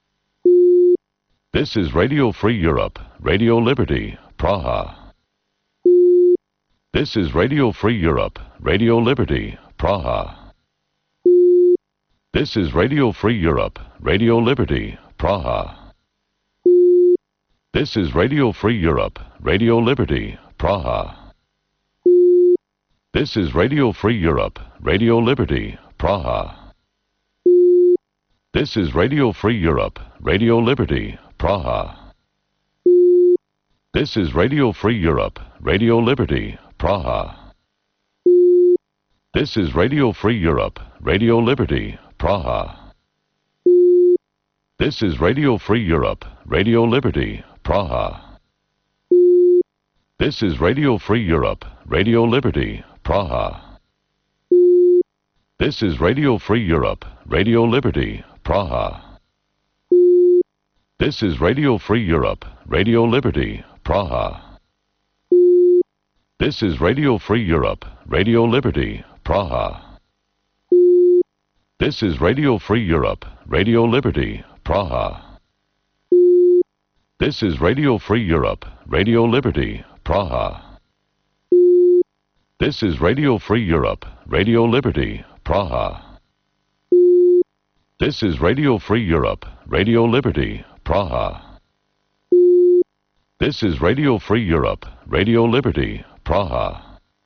This is Radio Free Europe, Radio Liberty, Praha. This is Radio Free Europe, Radio Liberty, Praha. This is Radio Free Europe, Radio Liberty, Praha. This is Radio Free Europe, Radio Liberty, Praha. This is Radio Free Europe, Radio Liberty, Praha. This is Radio Free Europe, Radio Liberty, Praha. This is Radio Free Europe, Radio Liberty, Praha. This is Radio Free Europe, Radio Liberty, Praha. This is Radio Free Europe, Radio Liberty, Praha. This is Radio Free Europe, Radio Liberty, Praha. This is Radio Free Europe, Radio Liberty, Praha. This is Radio Free Europe, Radio Liberty, Praha. This is Radio Free Europe, Radio Liberty, Praha. This is Radio Free Europe, Radio Liberty, Praha. This is Radio Free Europe, Radio Liberty, Praha. This is Radio Free Europe, Radio Liberty, Praha. This is Radio Free Europe, Radio Liberty, Praha. This is Radio Free Europe, Radio Liberty, Praha.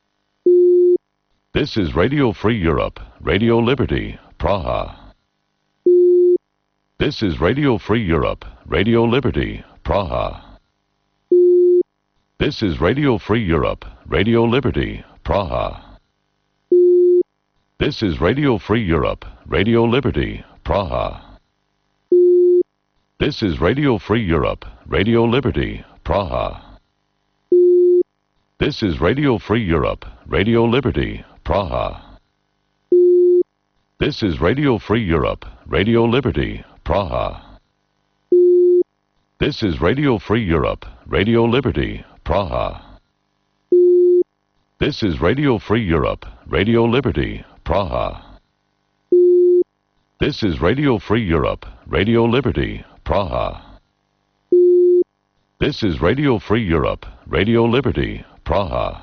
This is Radio Free Europe, Radio Liberty, Praha. This is Radio Free Europe, Radio Liberty, Praha. This is Radio Free Europe, Radio Liberty, Praha. This is Radio Free Europe, Radio Liberty, Praha. This is Radio Free Europe, Radio Liberty, Praha. This is Radio Free Europe, Radio Liberty, Praha. This is Radio Free Europe, Radio Liberty, Praha. This is Radio Free Europe, Radio Liberty, Praha. This is Radio Free Europe, Radio Liberty, Praha. This is Radio Free Europe, Radio Liberty, Praha. This is Radio Free Europe, Radio Liberty, Praha.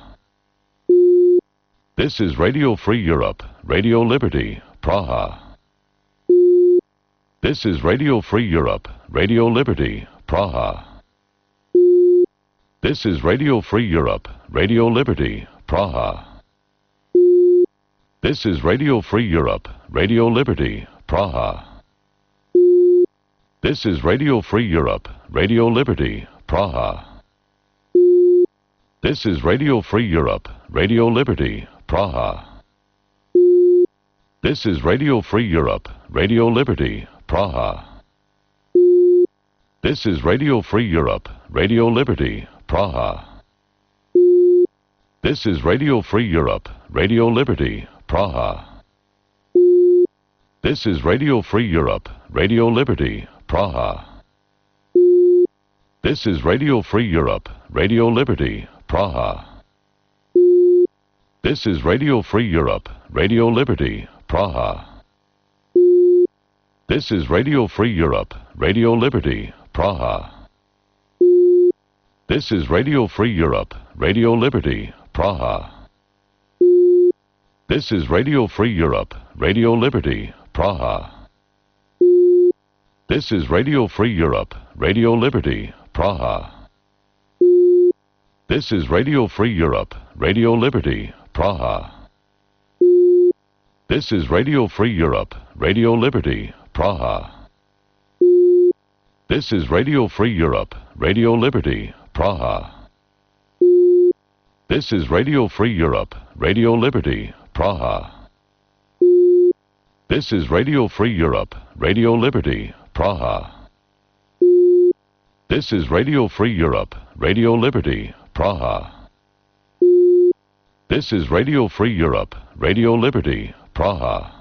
This is Radio Free Europe, Radio Liberty, Praha. This is Radio Free Europe, Radio Liberty, Praha. This is Radio Free Europe, Radio Liberty, Praha. This is Radio Free Europe, Radio Liberty, Praha. This is Radio Free Europe, Radio Liberty, Praha. This is Radio Free Europe, Radio Liberty, Praha. This is Radio Free Europe, Radio Liberty, Praha. This is Radio Free Europe, Radio Liberty, Praha. This is Radio Free Europe, Radio Liberty, Praha. This is Radio Free Europe, Radio Liberty, Praha. This is Radio Free Europe, Radio Liberty, Praha. This is Radio Free Europe, Radio Liberty, Praha. This is Radio Free Europe, Radio Liberty, Praha. This is Radio Free Europe, Radio Liberty, Praha. This is Radio Free Europe, Radio Liberty, Praha. This is Radio Free Europe, Radio Liberty, Praha. This is Radio Free Europe, Radio Liberty, Praha. This is Radio Free Europe, Radio Liberty, Praha. This is Radio Free Europe, Radio Liberty, Praha. This is Radio Free Europe, Radio Liberty, Praha. This is Radio Free Europe, Radio Liberty, Praha. This is Radio Free Europe, Radio Liberty, Praha. This is Radio Free Europe, Radio Liberty, Praha.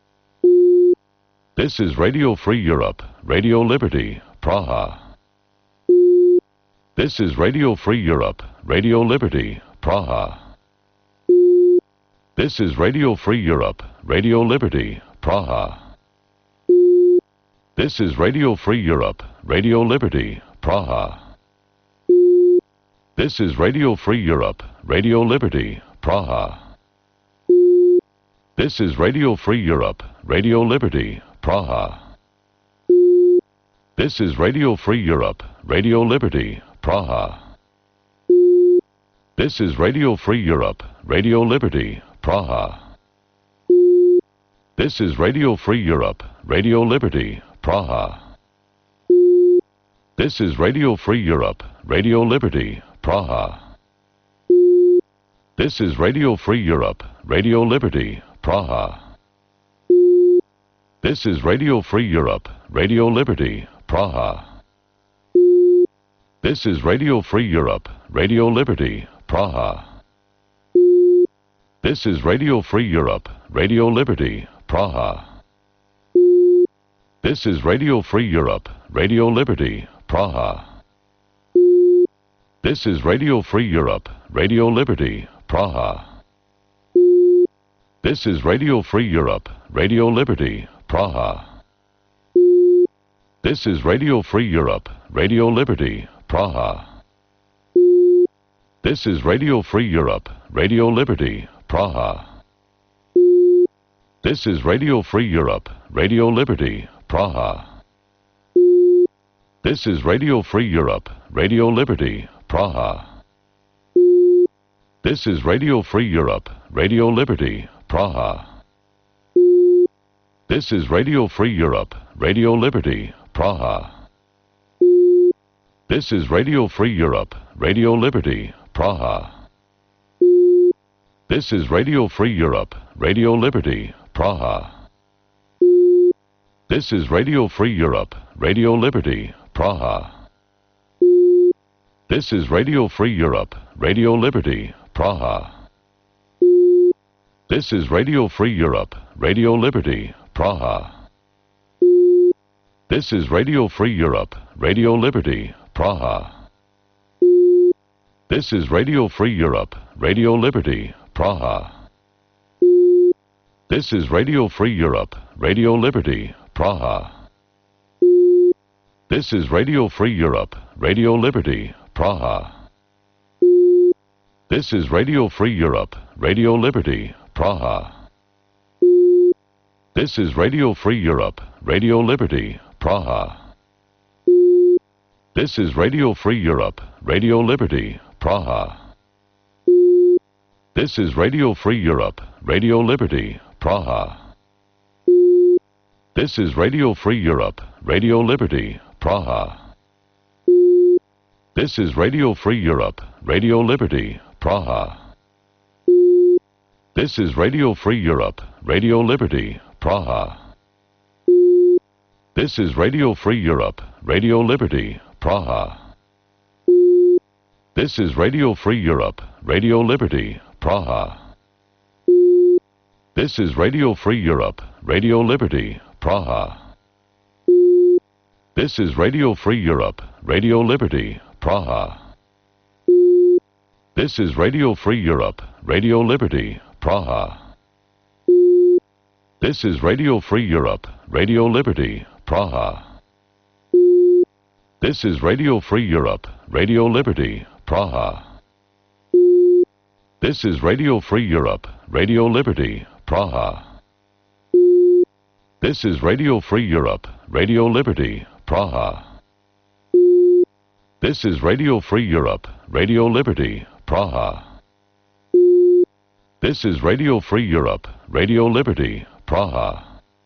This is Radio Free Europe, Radio Liberty, Praha. This is Radio Free Europe, Radio Liberty, Praha. This is Radio Free Europe, Radio Liberty, Praha. This is Radio Free Europe, Radio Liberty, Praha. This is Radio Free Europe, Radio Liberty, Praha. This is Radio Free Europe, Radio Liberty, Praha. This is Radio Free Europe, Radio Liberty, Praha. This is Radio Free Europe, Radio Liberty, Praha. This is Radio Free Europe, Radio Liberty, Praha. This is Radio Free Europe, Radio Liberty, Praha. This is Radio Free Europe, Radio Liberty, Praha. This is Radio Free Europe, Radio Liberty, Praha. This is Radio Free Europe, Radio Liberty, Praha. This is Radio Free Europe, Radio Liberty, Praha. This is Radio Free Europe, Radio Liberty, Praha. This is Radio Free Europe, Radio Liberty, Praha. This is Radio Free Europe, Radio Liberty, Praha. This is Radio Free Europe, Radio Liberty, Praha. This is Radio Free Europe, Radio Liberty, Praha. This is Radio Free Europe, Radio Liberty, Praha. This is Radio Free Europe, Radio Liberty, Praha. This is Radio Free Europe, Radio Liberty, Praha. This is Radio Free Europe, Radio Liberty, Praha. This is Radio Free Europe, Radio Liberty, Praha. This is Radio Free Europe, Radio Liberty, Praha. This is Radio Free Europe, Radio Liberty, Praha. This is Radio Free Europe, Radio Liberty, Praha. This is Radio Free Europe, Radio Liberty, Praha. This is Radio Free Europe, Radio Liberty, Praha. This is Radio Free Europe, Radio Liberty, Praha. This is Radio Free Europe, Radio Liberty, Praha. This is Radio Free Europe, Radio Liberty, Praha. This is Radio Free Europe, Radio Liberty, Praha. This is Radio Free Europe, Radio Liberty, Praha. This is Radio Free Europe, Radio Liberty, Praha. This is Radio Free Europe, Radio Liberty, Praha. This is Radio Free Europe, Radio Liberty, Praha. This is Radio Free Europe, Radio Liberty, Praha. This is Radio Free Europe, Radio Liberty, Praha. This is Radio Free Europe, Radio Liberty, Praha. This is Radio Free Europe, Radio Liberty, Praha. This is Radio Free Europe, Radio Liberty, Praha. This is Radio Free Europe, Radio Liberty, Praha. This is Radio Free Europe, Radio Liberty, Praha. This is Radio Free Europe, Radio Liberty, Praha. This is Radio Free Europe, Radio Liberty, Praha. This is Radio Free Europe, Radio Liberty, Praha. This is Radio Free Europe, Radio Liberty, Praha. This is Radio Free Europe, Radio Liberty, Praha. This is Radio Free Europe, Radio Liberty, Praha.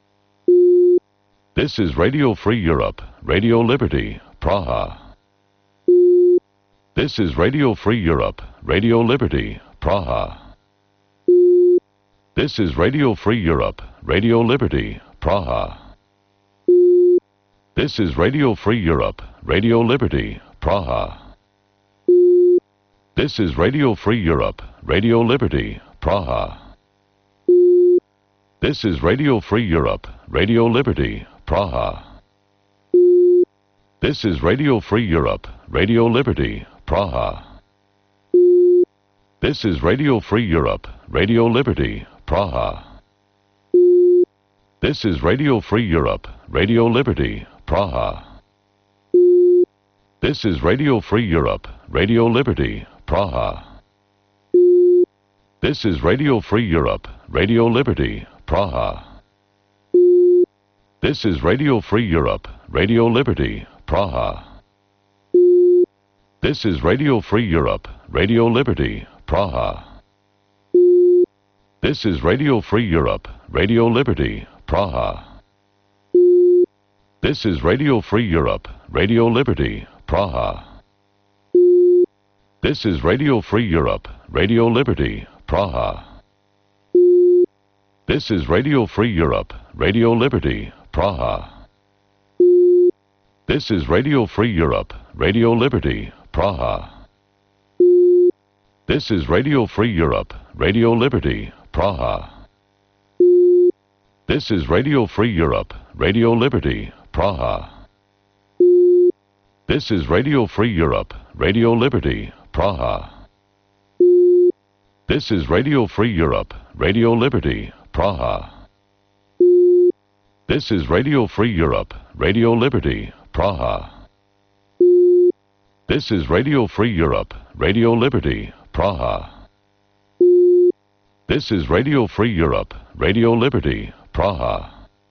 This is Radio Free Europe, Radio Liberty, Praha. This is Radio Free Europe, Radio Liberty, Praha. This is Radio Free Europe, Radio Liberty, Praha. This is Radio Free Europe, Radio Liberty, Praha. This is Radio Free Europe, Radio Liberty, Praha. This is Radio Free Europe, Radio Liberty, Praha. This is Radio Free Europe, Radio Liberty, Praha. This is Radio Free Europe, Radio Liberty, Praha. This is Radio Free Europe, Radio Liberty, Praha. This is Radio Free Europe, Radio Liberty, Praha. This is Radio Free Europe, Radio Liberty, Praha. This is Radio Free Europe, Radio Liberty, Praha. This is Radio Free Europe, Radio Liberty, Praha. This is Radio Free Europe, Radio Liberty, Praha. This is Radio Free Europe, Radio Liberty, Praha. This is Radio Free Europe, Radio Liberty, Praha. This is Radio Free Europe, Radio Liberty, Praha. This is Radio Free Europe, Radio Liberty, Praha. This is Radio Free Europe, Radio Liberty, Praha. This is Radio Free Europe, Radio Liberty, Praha. This is Radio Free Europe, Radio Liberty, Praha. This is Radio Free Europe, Radio Liberty, Praha. This is Radio Free Europe, Radio Liberty, Praha. This is Radio Free Europe, Radio Liberty, Praha. This is Radio Free Europe, Radio Liberty, Praha.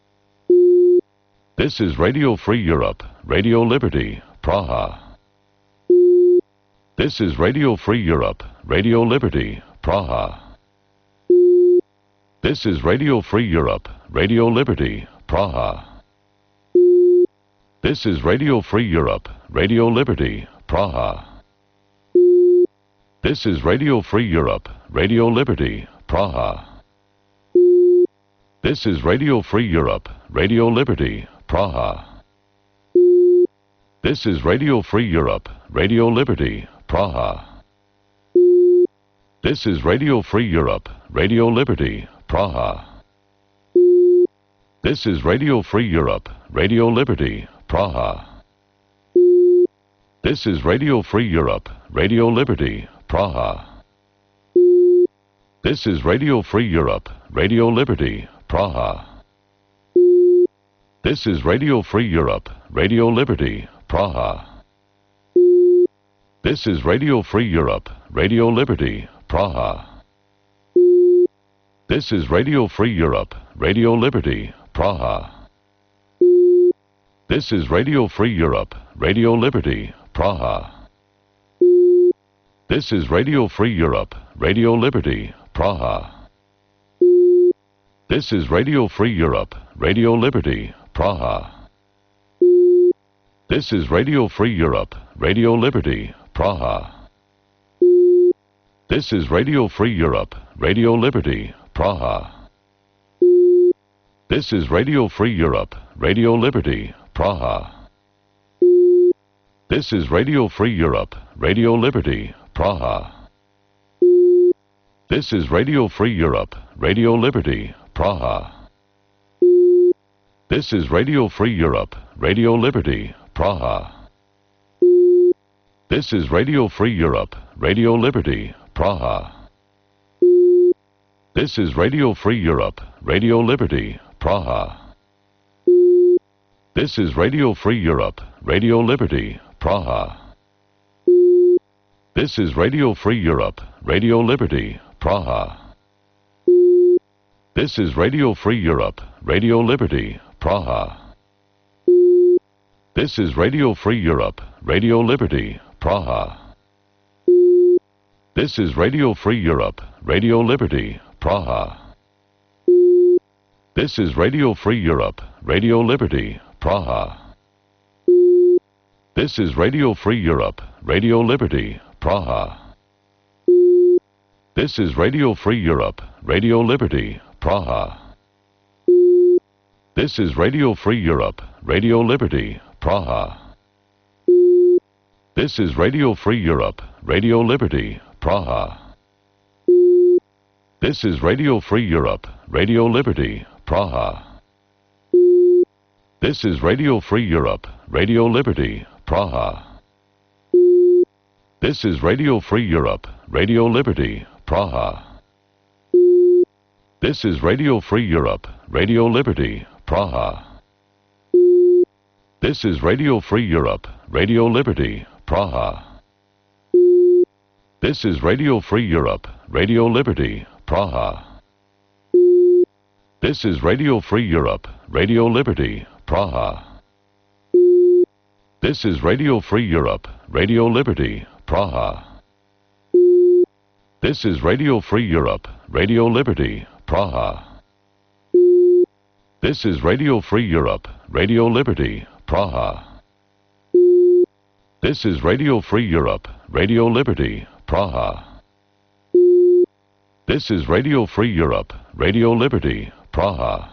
This is Radio Free Europe, Radio Liberty, Praha. This is Radio Free Europe, Radio Liberty, Praha. This is Radio Free Europe, Radio Liberty, Praha. This is Radio Free Europe, Radio Liberty, Praha. This is Radio Free Europe, Radio Liberty, Praha. This is Radio Free Europe, Radio Liberty, Praha. This is Radio Free Europe, Radio Liberty, Praha. This is Radio Free Europe, Radio Liberty, Praha. This is Radio Free Europe, Radio Liberty, Praha. This is Radio Free Europe, Radio Liberty, Praha. This is Radio Free Europe, Radio Liberty, Praha. This is Radio Free Europe, Radio Liberty, Praha. This is Radio Free Europe, Radio Liberty, Praha. This is Radio Free Europe, Radio Liberty, Praha. This is Radio Free Europe, Radio Liberty, Praha. This is Radio Free Europe, Radio Liberty, Praha. This is Radio Free Europe, Radio Liberty, Praha. This is Radio Free Europe, Radio Liberty, Praha. This is Radio Free Europe, Radio Liberty, Praha. This is Radio Free Europe, Radio Liberty, Praha. This is Radio Free Europe, Radio Liberty, Praha. This is Radio Free Europe, Radio Liberty, Praha. This is Radio Free Europe, Radio Liberty, Praha. This is Radio Free Europe, Radio Liberty, Praha. This is Radio Free Europe, Radio Liberty, Praha. This is Radio Free Europe, Radio Liberty, Praha. This is Radio Free Europe, Radio Liberty, Praha. This is Radio Free Europe, Radio Liberty, Praha. This is Radio Free Europe, Radio Liberty, Praha. This is Radio Free Europe, Radio Liberty, Praha. This is Radio Free Europe, Radio Liberty, Praha. This is Radio Free Europe, Radio Liberty, Praha. This is Radio Free Europe, Radio Liberty, Praha. This is Radio Free Europe, Radio Liberty, Praha. This is Radio Free Europe, Radio Liberty, Praha. This is Radio Free Europe, Radio Liberty, Praha. This is Radio Free Europe, Radio Liberty, Praha. This is Radio Free Europe, Radio Liberty, Praha. This is Radio Free Europe, Radio Liberty, Praha. This is Radio Free Europe, Radio Liberty, Praha. This is Radio Free Europe, Radio Liberty, Praha. This is Radio Free Europe, Radio Liberty, Praha. This is Radio Free Europe, Radio Liberty, Praha. This is Radio Free Europe, Radio Liberty, Praha. This is Radio Free Europe, Radio Liberty, Praha. This is Radio Free Europe, Radio Liberty, Praha. This is Radio Free Europe, Radio Liberty, Praha.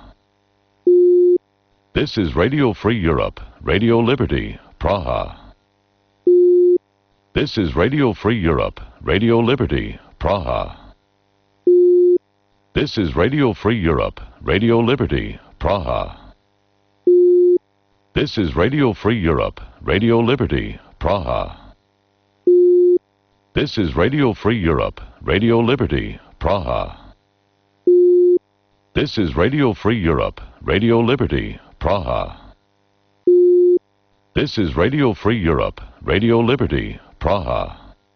This is Radio Free Europe, Radio Liberty, Praha. This is Radio Free Europe, Radio Liberty, Praha. This is Radio Free Europe, Radio Liberty, Praha. This is Radio Free Europe, Radio Liberty, Praha. This is Radio Free Europe, Radio Liberty, Praha. This is Radio Free Europe, Radio Liberty, Praha. This is Radio Free Europe, Radio Liberty, Praha.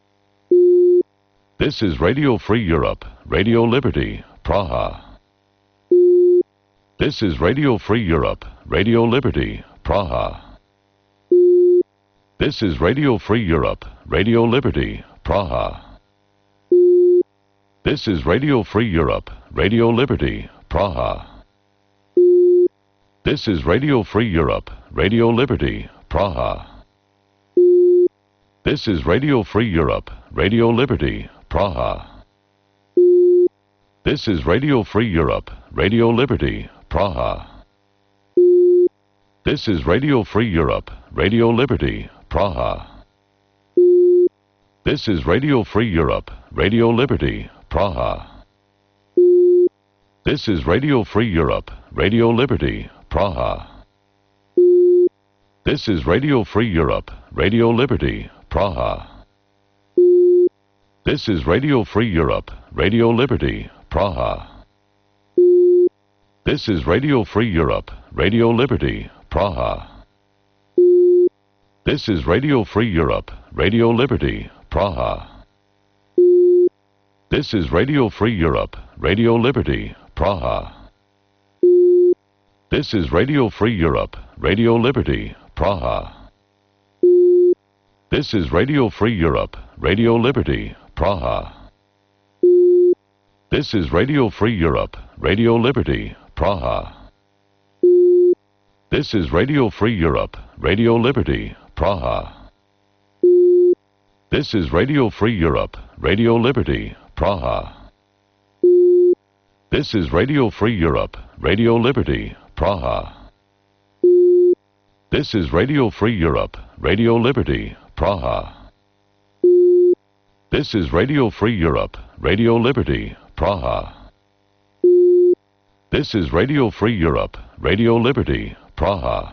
This is Radio Free Europe, Radio Liberty, Praha. This is Radio Free Europe, Radio Liberty, Praha. This is Radio Free Europe, Radio Liberty, Praha. This is Radio Free Europe, Radio Liberty, Praha. This is Radio Free Europe, Radio Liberty, Praha. This is Radio Free Europe, Radio Liberty, Praha. This is Radio Free Europe, Radio Liberty, Praha. This is Radio Free Europe, Radio Liberty, Praha. This is Radio Free Europe, Radio Liberty, Praha. This is Radio Free Europe, Radio Liberty, Praha. This is Radio Free Europe, Radio Liberty, Praha. This is Radio Free Europe, Radio Liberty, Praha. This is Radio Free Europe, Radio Liberty, Praha. This is Radio Free Europe, Radio Liberty, Praha. This is Radio Free Europe, Radio Liberty, Praha. This is Radio Free Europe, Radio Liberty, Praha. This is Radio Free Europe, Radio Liberty, Praha. This is Radio Free Europe, Radio Liberty, Praha. This is Radio Free Europe, Radio Liberty, Praha. This is Radio Free Europe, Radio Liberty, Praha. This is Radio Free Europe, Radio Liberty, Praha. This is Radio Free Europe, Radio Liberty, Praha. This is Radio Free Europe, Radio Liberty, Praha. This is Radio Free Europe, Radio Liberty, Praha.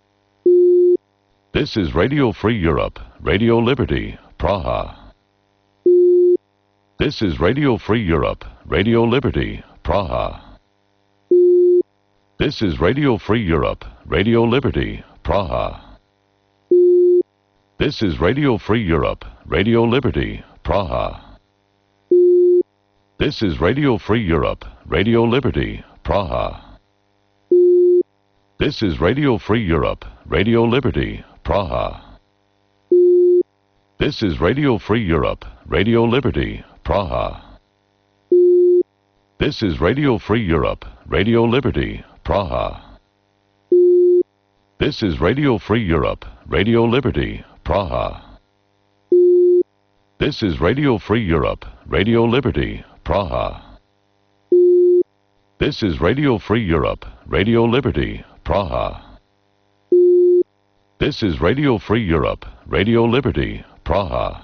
This is Radio Free Europe, Radio Liberty, Praha. This is Radio Free Europe, Radio Liberty, Praha. This is Radio Free Europe, Radio Liberty, Praha. This is Radio Free Europe, Radio Liberty, Praha. This is Radio Free Europe, Radio Liberty, Praha. This is Radio Free Europe, Radio Liberty, Praha. This is Radio Free Europe, Radio Liberty, Praha. This is Radio Free Europe, Radio Liberty, Praha. This is Radio Free Europe, Radio Liberty, Praha. This is Radio Free Europe, Radio Liberty, Praha. This is Radio Free Europe, Radio Liberty, Praha. This is Radio Free Europe, Radio Liberty, Praha.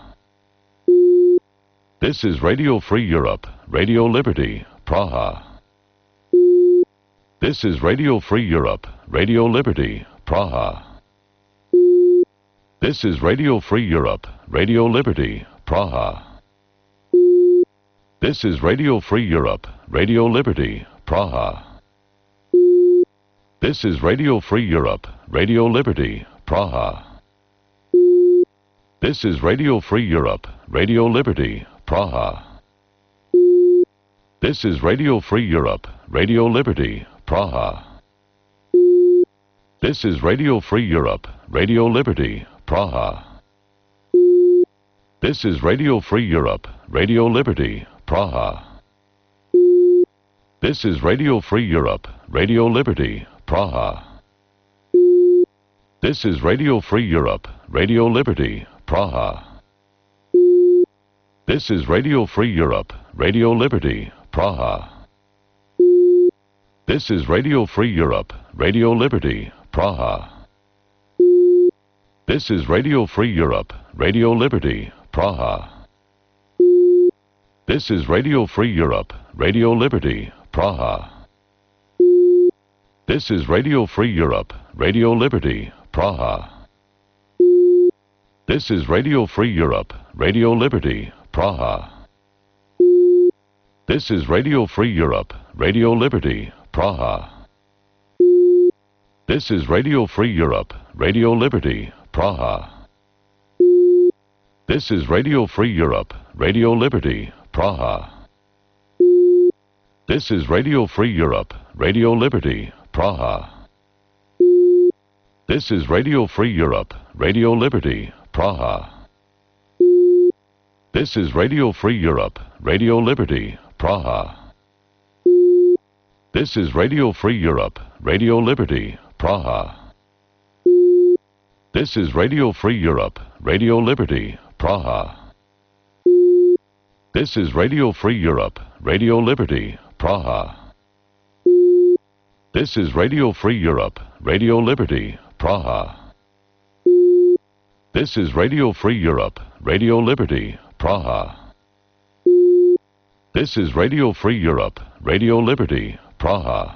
This is Radio Free Europe, Radio Liberty, Praha. This is Radio Free Europe, Radio Liberty, Praha. This is Radio Free Europe, Radio Liberty, Praha. This is Radio Free Europe, Radio Liberty, Praha. This is Radio Free Europe, Radio Liberty, Praha. This is Radio Free Europe, Radio Liberty, Praha. This is Radio Free Europe, Radio Liberty, Praha. This is Radio Free Europe, Radio Liberty, Praha. This is Radio Free Europe, Radio Liberty, Praha. This is Radio Free Europe, Radio Liberty, Praha. This is Radio Free Europe, Radio Liberty, Praha. This is Radio Free Europe, Radio Liberty, Praha. This is Radio Free Europe, Radio Liberty, Praha. This is Radio Free Europe, Radio Liberty, Praha. This is Radio Free Europe, Radio Liberty, Praha. This is Radio Free Europe, Radio Liberty, Praha. This is Radio Free Europe, Radio Liberty, Praha. This is Radio Free Europe, Radio Liberty, Praha. This is Radio Free Europe, Radio Liberty, Praha. This is Radio Free Europe, Radio Liberty, Praha. This is Radio Free Europe, Radio Liberty, Praha. This is Radio Free Europe, Radio Liberty, Praha. This is Radio Free Europe, Radio Liberty, Praha. This is Radio Free Europe, Radio Liberty, Praha. This is Radio Free Europe, Radio Liberty, Praha. This is Radio Free Europe, Radio Liberty, Praha. This is Radio Free Europe, Radio Liberty, Praha. This is Radio Free Europe, Radio Liberty, Praha. This is Radio Free Europe, Radio Liberty, Praha.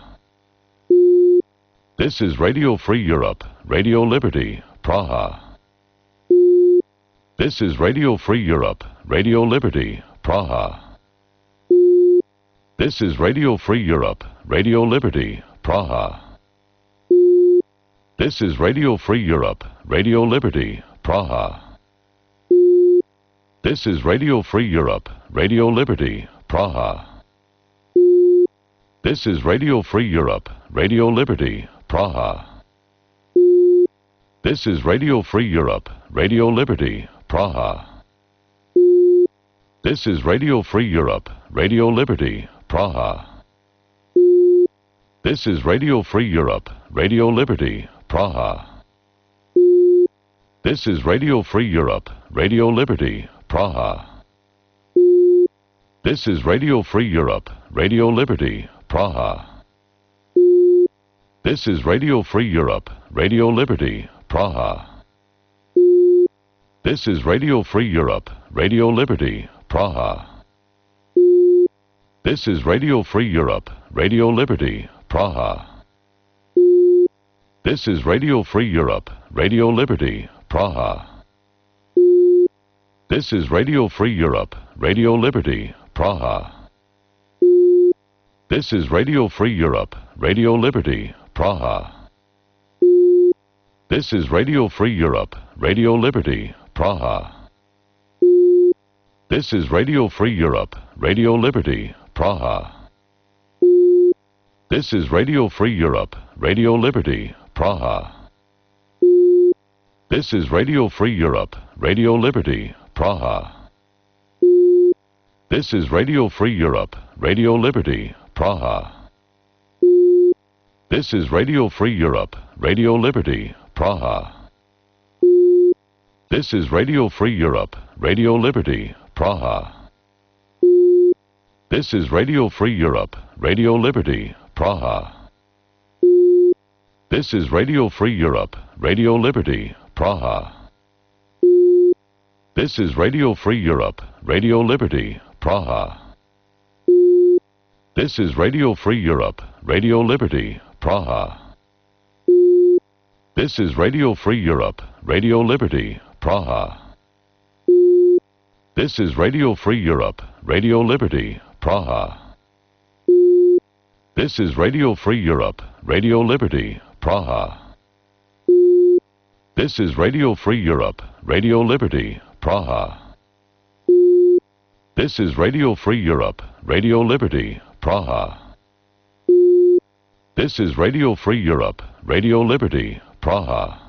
This is Radio Free Europe, Radio Liberty, Praha. This is Radio Free Europe, Radio Liberty, Praha. This is Radio Free Europe, Radio Liberty, Praha. This is Radio Free Europe, Radio Liberty, Praha. This is Radio Free Europe, Radio Liberty, Praha. This is Radio Free Europe, Radio Liberty, Praha. This is Radio Free Europe, Radio Liberty, Praha. This is Radio Free Europe, Radio Liberty, Praha. This is Radio Free Europe, Radio Liberty, Praha. This is Radio Free Europe, Radio Liberty, Praha. This is Radio Free Europe, Radio Liberty, Praha. This is Radio Free Europe, Radio Liberty, Praha. This is Radio Free Europe, Radio Liberty, Praha. This is Radio Free Europe, Radio Liberty, Praha. This is Radio Free Europe, Radio Liberty, Praha. This is Radio Free Europe, Radio Liberty, Praha. This is Radio Free Europe, Radio Liberty, Praha. This is Radio Free Europe, Radio Liberty, Praha. This is Radio Free Europe, Radio Liberty, Praha. This is Radio Free Europe, Radio Liberty, Praha. This is Radio Free Europe, Radio Liberty, Praha. This is Radio Free Europe, Radio Liberty, Praha. This is Radio Free Europe, Radio Liberty, Praha. This is Radio Free Europe, Radio Liberty, Praha. This is Radio Free Europe, Radio Liberty, Praha. This is Radio Free Europe, Radio Liberty, Praha. This is Radio Free Europe, Radio Liberty, Praha. This is Radio Free Europe, Radio Liberty, Praha. This is Radio Free Europe, Radio Liberty, Praha. This is Radio Free Europe, Radio Liberty, Praha. This is Radio Free Europe, Radio Liberty, Praha. This is Radio Free Europe, Radio Liberty, Praha. This is Radio Free Europe, Radio Liberty, Praha. This is Radio Free Europe, Radio Liberty, Praha.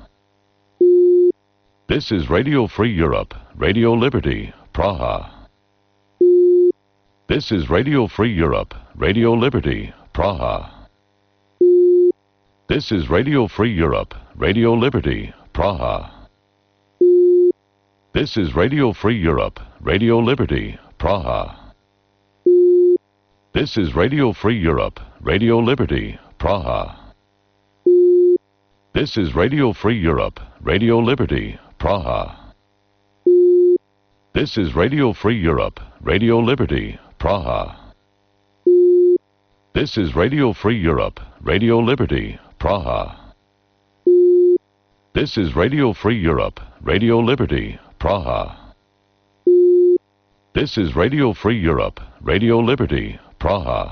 This is Radio Free Europe, Radio Liberty, Praha. This is Radio Free Europe, Radio Liberty, Praha. This is Radio Free Europe, Radio Liberty, Praha. This is Radio Free Europe, Radio Liberty, Praha. This is Radio Free Europe, Radio Liberty, Praha. This is Radio Free Europe, Radio Liberty, Praha. This is Radio Free Europe, Radio Liberty, Praha. This is Radio Free Europe, Radio Liberty, Praha. This is Radio Free Europe, Radio Liberty, Praha. This is Radio Free Europe, Radio Liberty, Praha.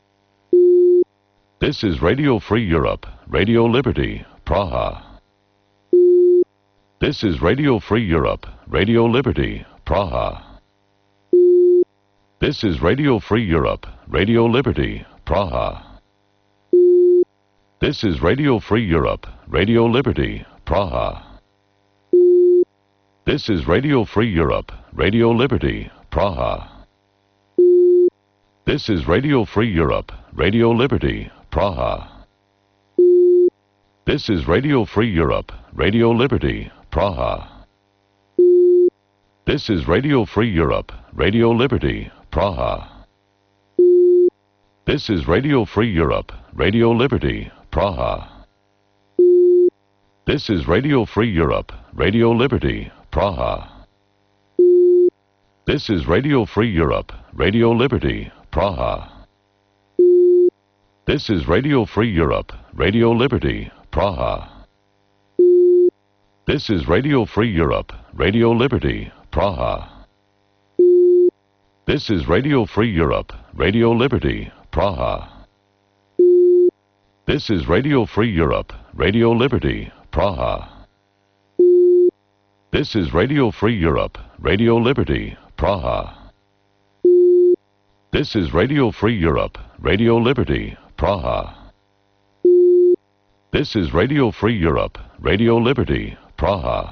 This is Radio Free Europe, Radio Liberty, Praha. This is Radio Free Europe, Radio Liberty, Praha. This is Radio Free Europe, Radio Liberty, Praha. This is Radio Free Europe, Radio Liberty, Praha. This is Radio Free Europe, Radio Liberty, Praha. This is Radio Free Europe, Radio Liberty, Praha. This is Radio Free Europe, Radio Liberty, Praha. This is Radio Free Europe, Radio Liberty, Praha. This is Radio Free Europe, Radio Liberty, Praha. This is Radio Free Europe, Radio Liberty, Praha. This is Radio Free Europe, Radio Liberty, Praha. This is Radio Free Europe, Radio Liberty, Praha. This is Radio Free Europe, Radio Liberty, Praha. This is Radio Free Europe, Radio Liberty, Praha. This is Radio Free Europe, Radio Liberty, Praha. This is Radio Free Europe, Radio Liberty, Praha. This is Radio Free Europe, Radio Liberty, Praha. This is Radio Free Europe, Radio Liberty, Praha.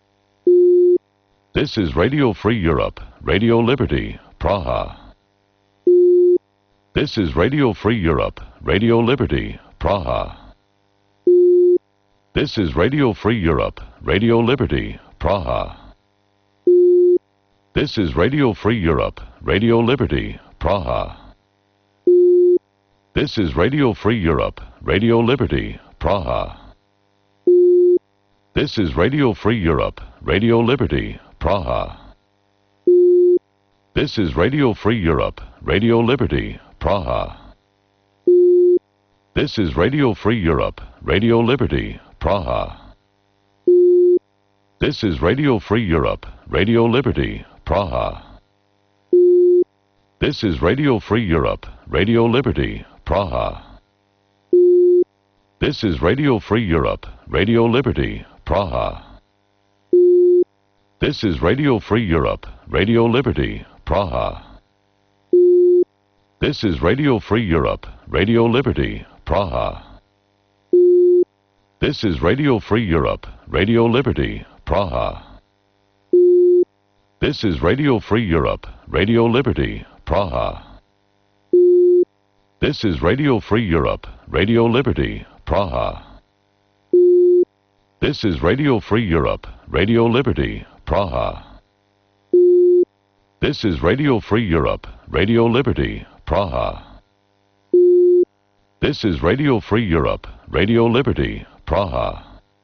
This is Radio Free Europe, Radio Liberty, Praha. This is Radio Free Europe, Radio Liberty, Praha. This is Radio Free Europe, Radio Liberty, Praha. This is Radio Free Europe, Radio Liberty, Praha. This is Radio Free Europe, Radio Liberty, Praha. This is Radio Free Europe, Radio Liberty, Praha. This is Radio Free Europe, Radio Liberty, Praha. This is Radio Free Europe, Radio Liberty, Praha. This is Radio Free Europe, Radio Liberty, Praha. This is Radio Free Europe, Radio Liberty, Praha. This is Radio Free Europe, Radio Liberty, Praha. This is Radio Free Europe, Radio Liberty, Praha. This is Radio Free Europe, Radio Liberty, Praha. This is Radio Free Europe, Radio Liberty, Praha. This is Radio Free Europe, Radio Liberty, Praha. This is Radio Free Europe, Radio Liberty, Praha. This is Radio Free Europe, Radio Liberty, Praha. This is Radio Free Europe, Radio Liberty, Praha. This is Radio Free Europe, Radio Liberty, Praha.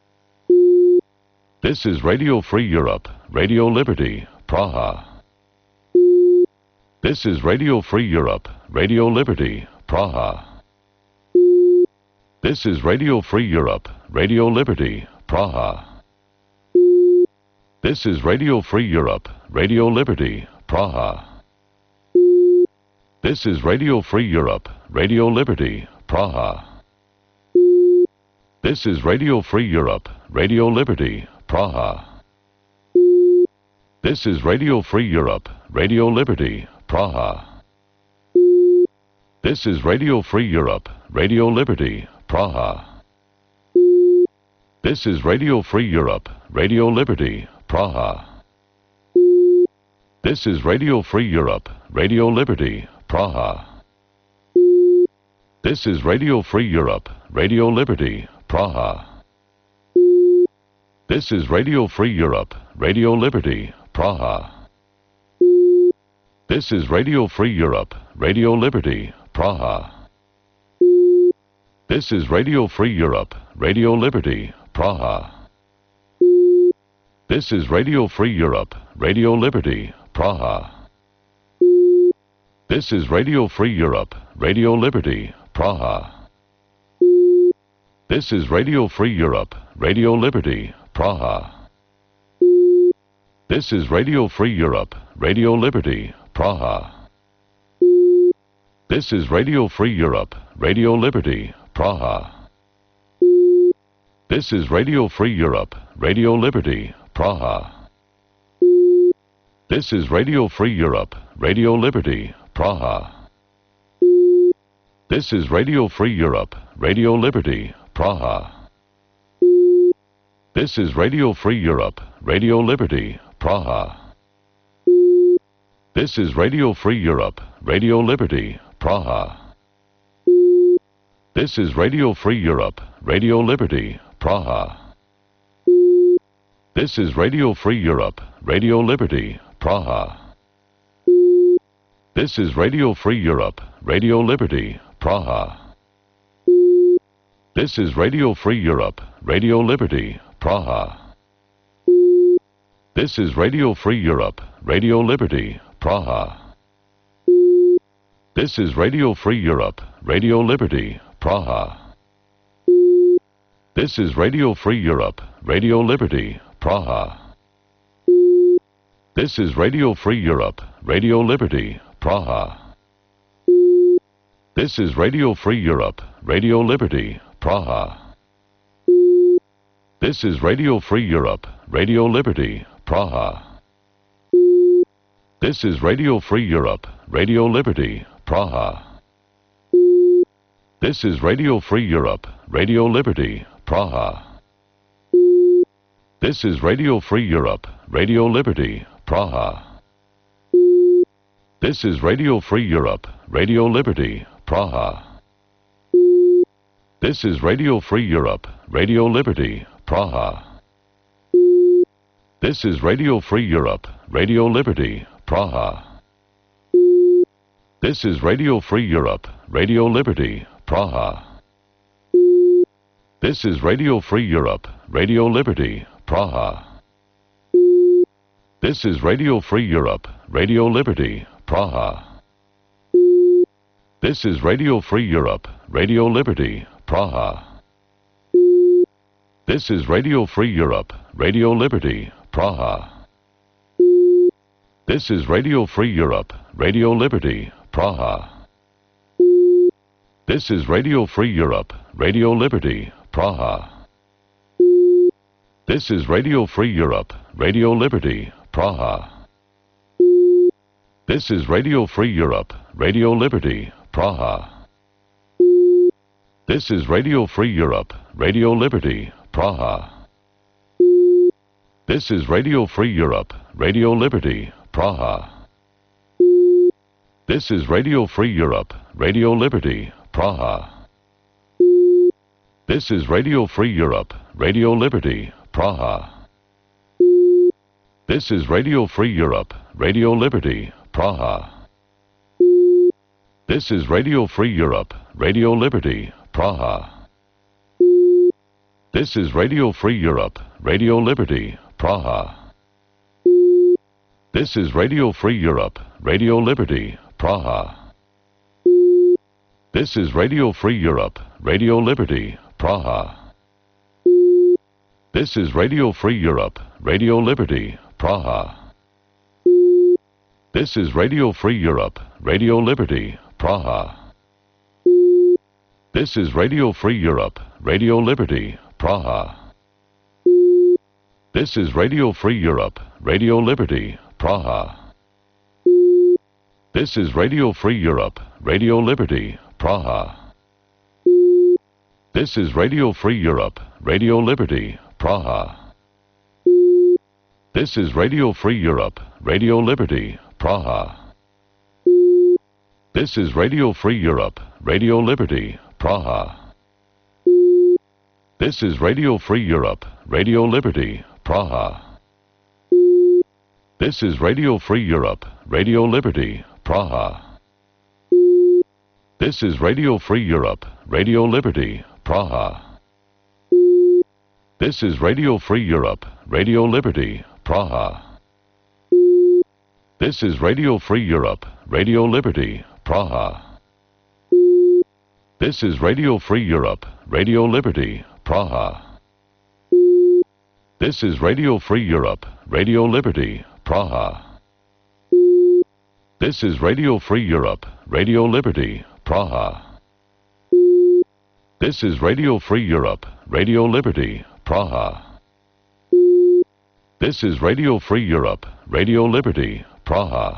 This is Radio Free Europe, Radio Liberty, Praha. This is Radio Free Europe, Radio Liberty, Praha. This is Radio Free Europe, Radio Liberty, Praha. This is Radio Free Europe, Radio Liberty, Praha. This is Radio Free Europe, Radio Liberty, Praha. This is Radio Free Europe, Radio Liberty, Praha. This is Radio Free Europe, Radio Liberty, Praha. This is Radio Free Europe, Radio Liberty, Praha. This is Radio Free Europe, Radio Liberty, Praha. This is Radio Free Europe, Radio Liberty, Praha. This is Radio Free Europe, Radio Liberty, Praha. This is Radio Free Europe, Radio Liberty, Praha. This is Radio Free Europe, Radio Liberty, Praha. This is Radio Free Europe, Radio Liberty, Praha. This is Radio Free Europe, Radio Liberty, Praha. This is Radio Free Europe, Radio Liberty, Praha. This is Radio Free Europe, Radio Liberty, Praha. This is Radio Free Europe, Radio Liberty, Praha. This is Radio Free Europe, Radio Liberty, Praha. This is Radio Free Europe, Radio Liberty, Praha. This is Radio Free Europe, Radio Liberty, Praha. This is Radio Free Europe, Radio Liberty, Praha. This is Radio Free Europe, Radio Liberty, Praha. This is Radio Free Europe, Radio Liberty, Praha. This is Radio Free Europe, Radio Liberty, Praha. This is Radio Free Europe, Radio Liberty, Praha. This is Radio Free Europe, Radio Liberty, Praha. This is Radio Free Europe, Radio Liberty, Praha. This is Radio Free Europe, Radio Liberty, Praha. This is Radio Free Europe, Radio Liberty, Praha. This is Radio Free Europe, Radio Liberty, Praha. This is Radio Free Europe, Radio Liberty, Praha. This is Radio Free Europe, Radio Liberty, Praha. This is Radio Free Europe, Radio Liberty, Praha. This is Radio Free Europe, Radio Liberty, Praha. This is Radio Free Europe, Radio Liberty, Praha. This is Radio Free Europe, Radio Liberty, Praha. This is Radio Free Europe, Radio Liberty, Praha. This is Radio Free Europe, Radio Liberty, Praha. This is Radio Free Europe, Radio Liberty, Praha. This is Radio Free Europe, Radio Liberty, Praha. This is Radio Free Europe, Radio Liberty, Praha. This is Radio Free Europe, Radio Liberty, Praha. This is Radio Free Europe, Radio Liberty, Praha. This is Radio Free Europe, Radio Liberty, Praha. This is Radio Free Europe, Radio Liberty, Praha. This is Radio Free Europe, Radio Liberty, Praha. This is Radio Free Europe, Radio Liberty, Praha. This is Radio Free Europe, Radio Liberty, Praha. This is Radio Free Europe, Radio Liberty, Praha. This is Radio Free Europe, Radio Liberty, Praha. This is Radio Free Europe, Radio Liberty, Praha. This is Radio Free Europe, Radio Liberty, Praha. This is Radio Free Europe, Radio Liberty, Praha. This is Radio Free Europe, Radio Liberty, Praha. This is Radio Free Europe, Radio Liberty, Praha. This is Radio Free Europe, Radio Liberty, Praha. This is Radio Free Europe, Radio Liberty, Praha. This is Radio Free Europe, Radio Liberty, Praha. This is Radio Free Europe, Radio Liberty, Praha. This is Radio Free Europe, Radio Liberty, Praha. This is Radio Free Europe, Radio Liberty, Praha. This is Radio Free Europe, Radio Liberty, Praha. This is Radio Free Europe, Radio Liberty, Praha. This is Radio Free Europe, Radio Liberty, Praha. This is Radio Free Europe, Radio Liberty, Praha. This is Radio Free Europe, Radio Liberty, Praha. This is Radio Free Europe, Radio Liberty, Praha. This is Radio Free Europe, Radio Liberty, Praha. This is Radio Free Europe, Radio Liberty, Praha. This is Radio Free Europe, Radio Liberty, Praha. This is Radio Free Europe, Radio Liberty, Praha. This is Radio Free Europe, Radio Liberty, Praha. This is Radio Free Europe, Radio Liberty, Praha. This is Radio Free Europe, Radio Liberty, Praha. This is Radio Free Europe, Radio Liberty, Praha.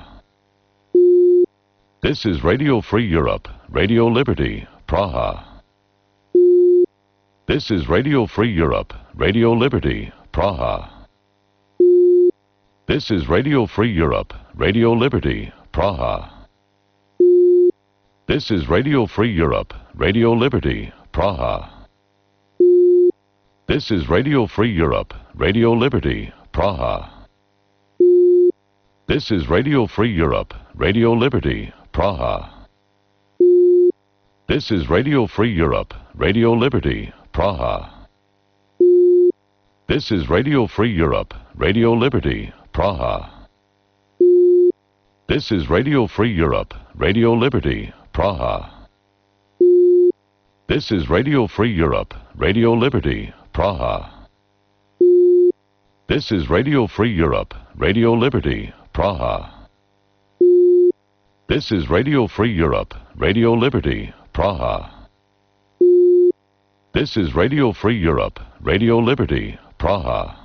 This is Radio Free Europe, Radio Liberty, Praha. This is Radio Free Europe, Radio Liberty, Praha. This is Radio Free Europe, Radio Liberty, Praha. This is Radio Free Europe, Radio Liberty, Praha. This is Radio Free Europe, Radio Liberty, Praha. This is Radio Free Europe, Radio Liberty, Praha. This is Radio Free Europe, Radio Liberty, Praha. This is Radio Free Europe, Radio Liberty, Praha. This is Radio Free Europe, Radio Liberty, Praha. This is Radio Free Europe, Radio Liberty, Praha. This is Radio Free Europe, Radio Liberty, Praha. This is Radio Free Europe, Radio Liberty, Praha. This is Radio Free Europe, Radio Liberty, Praha.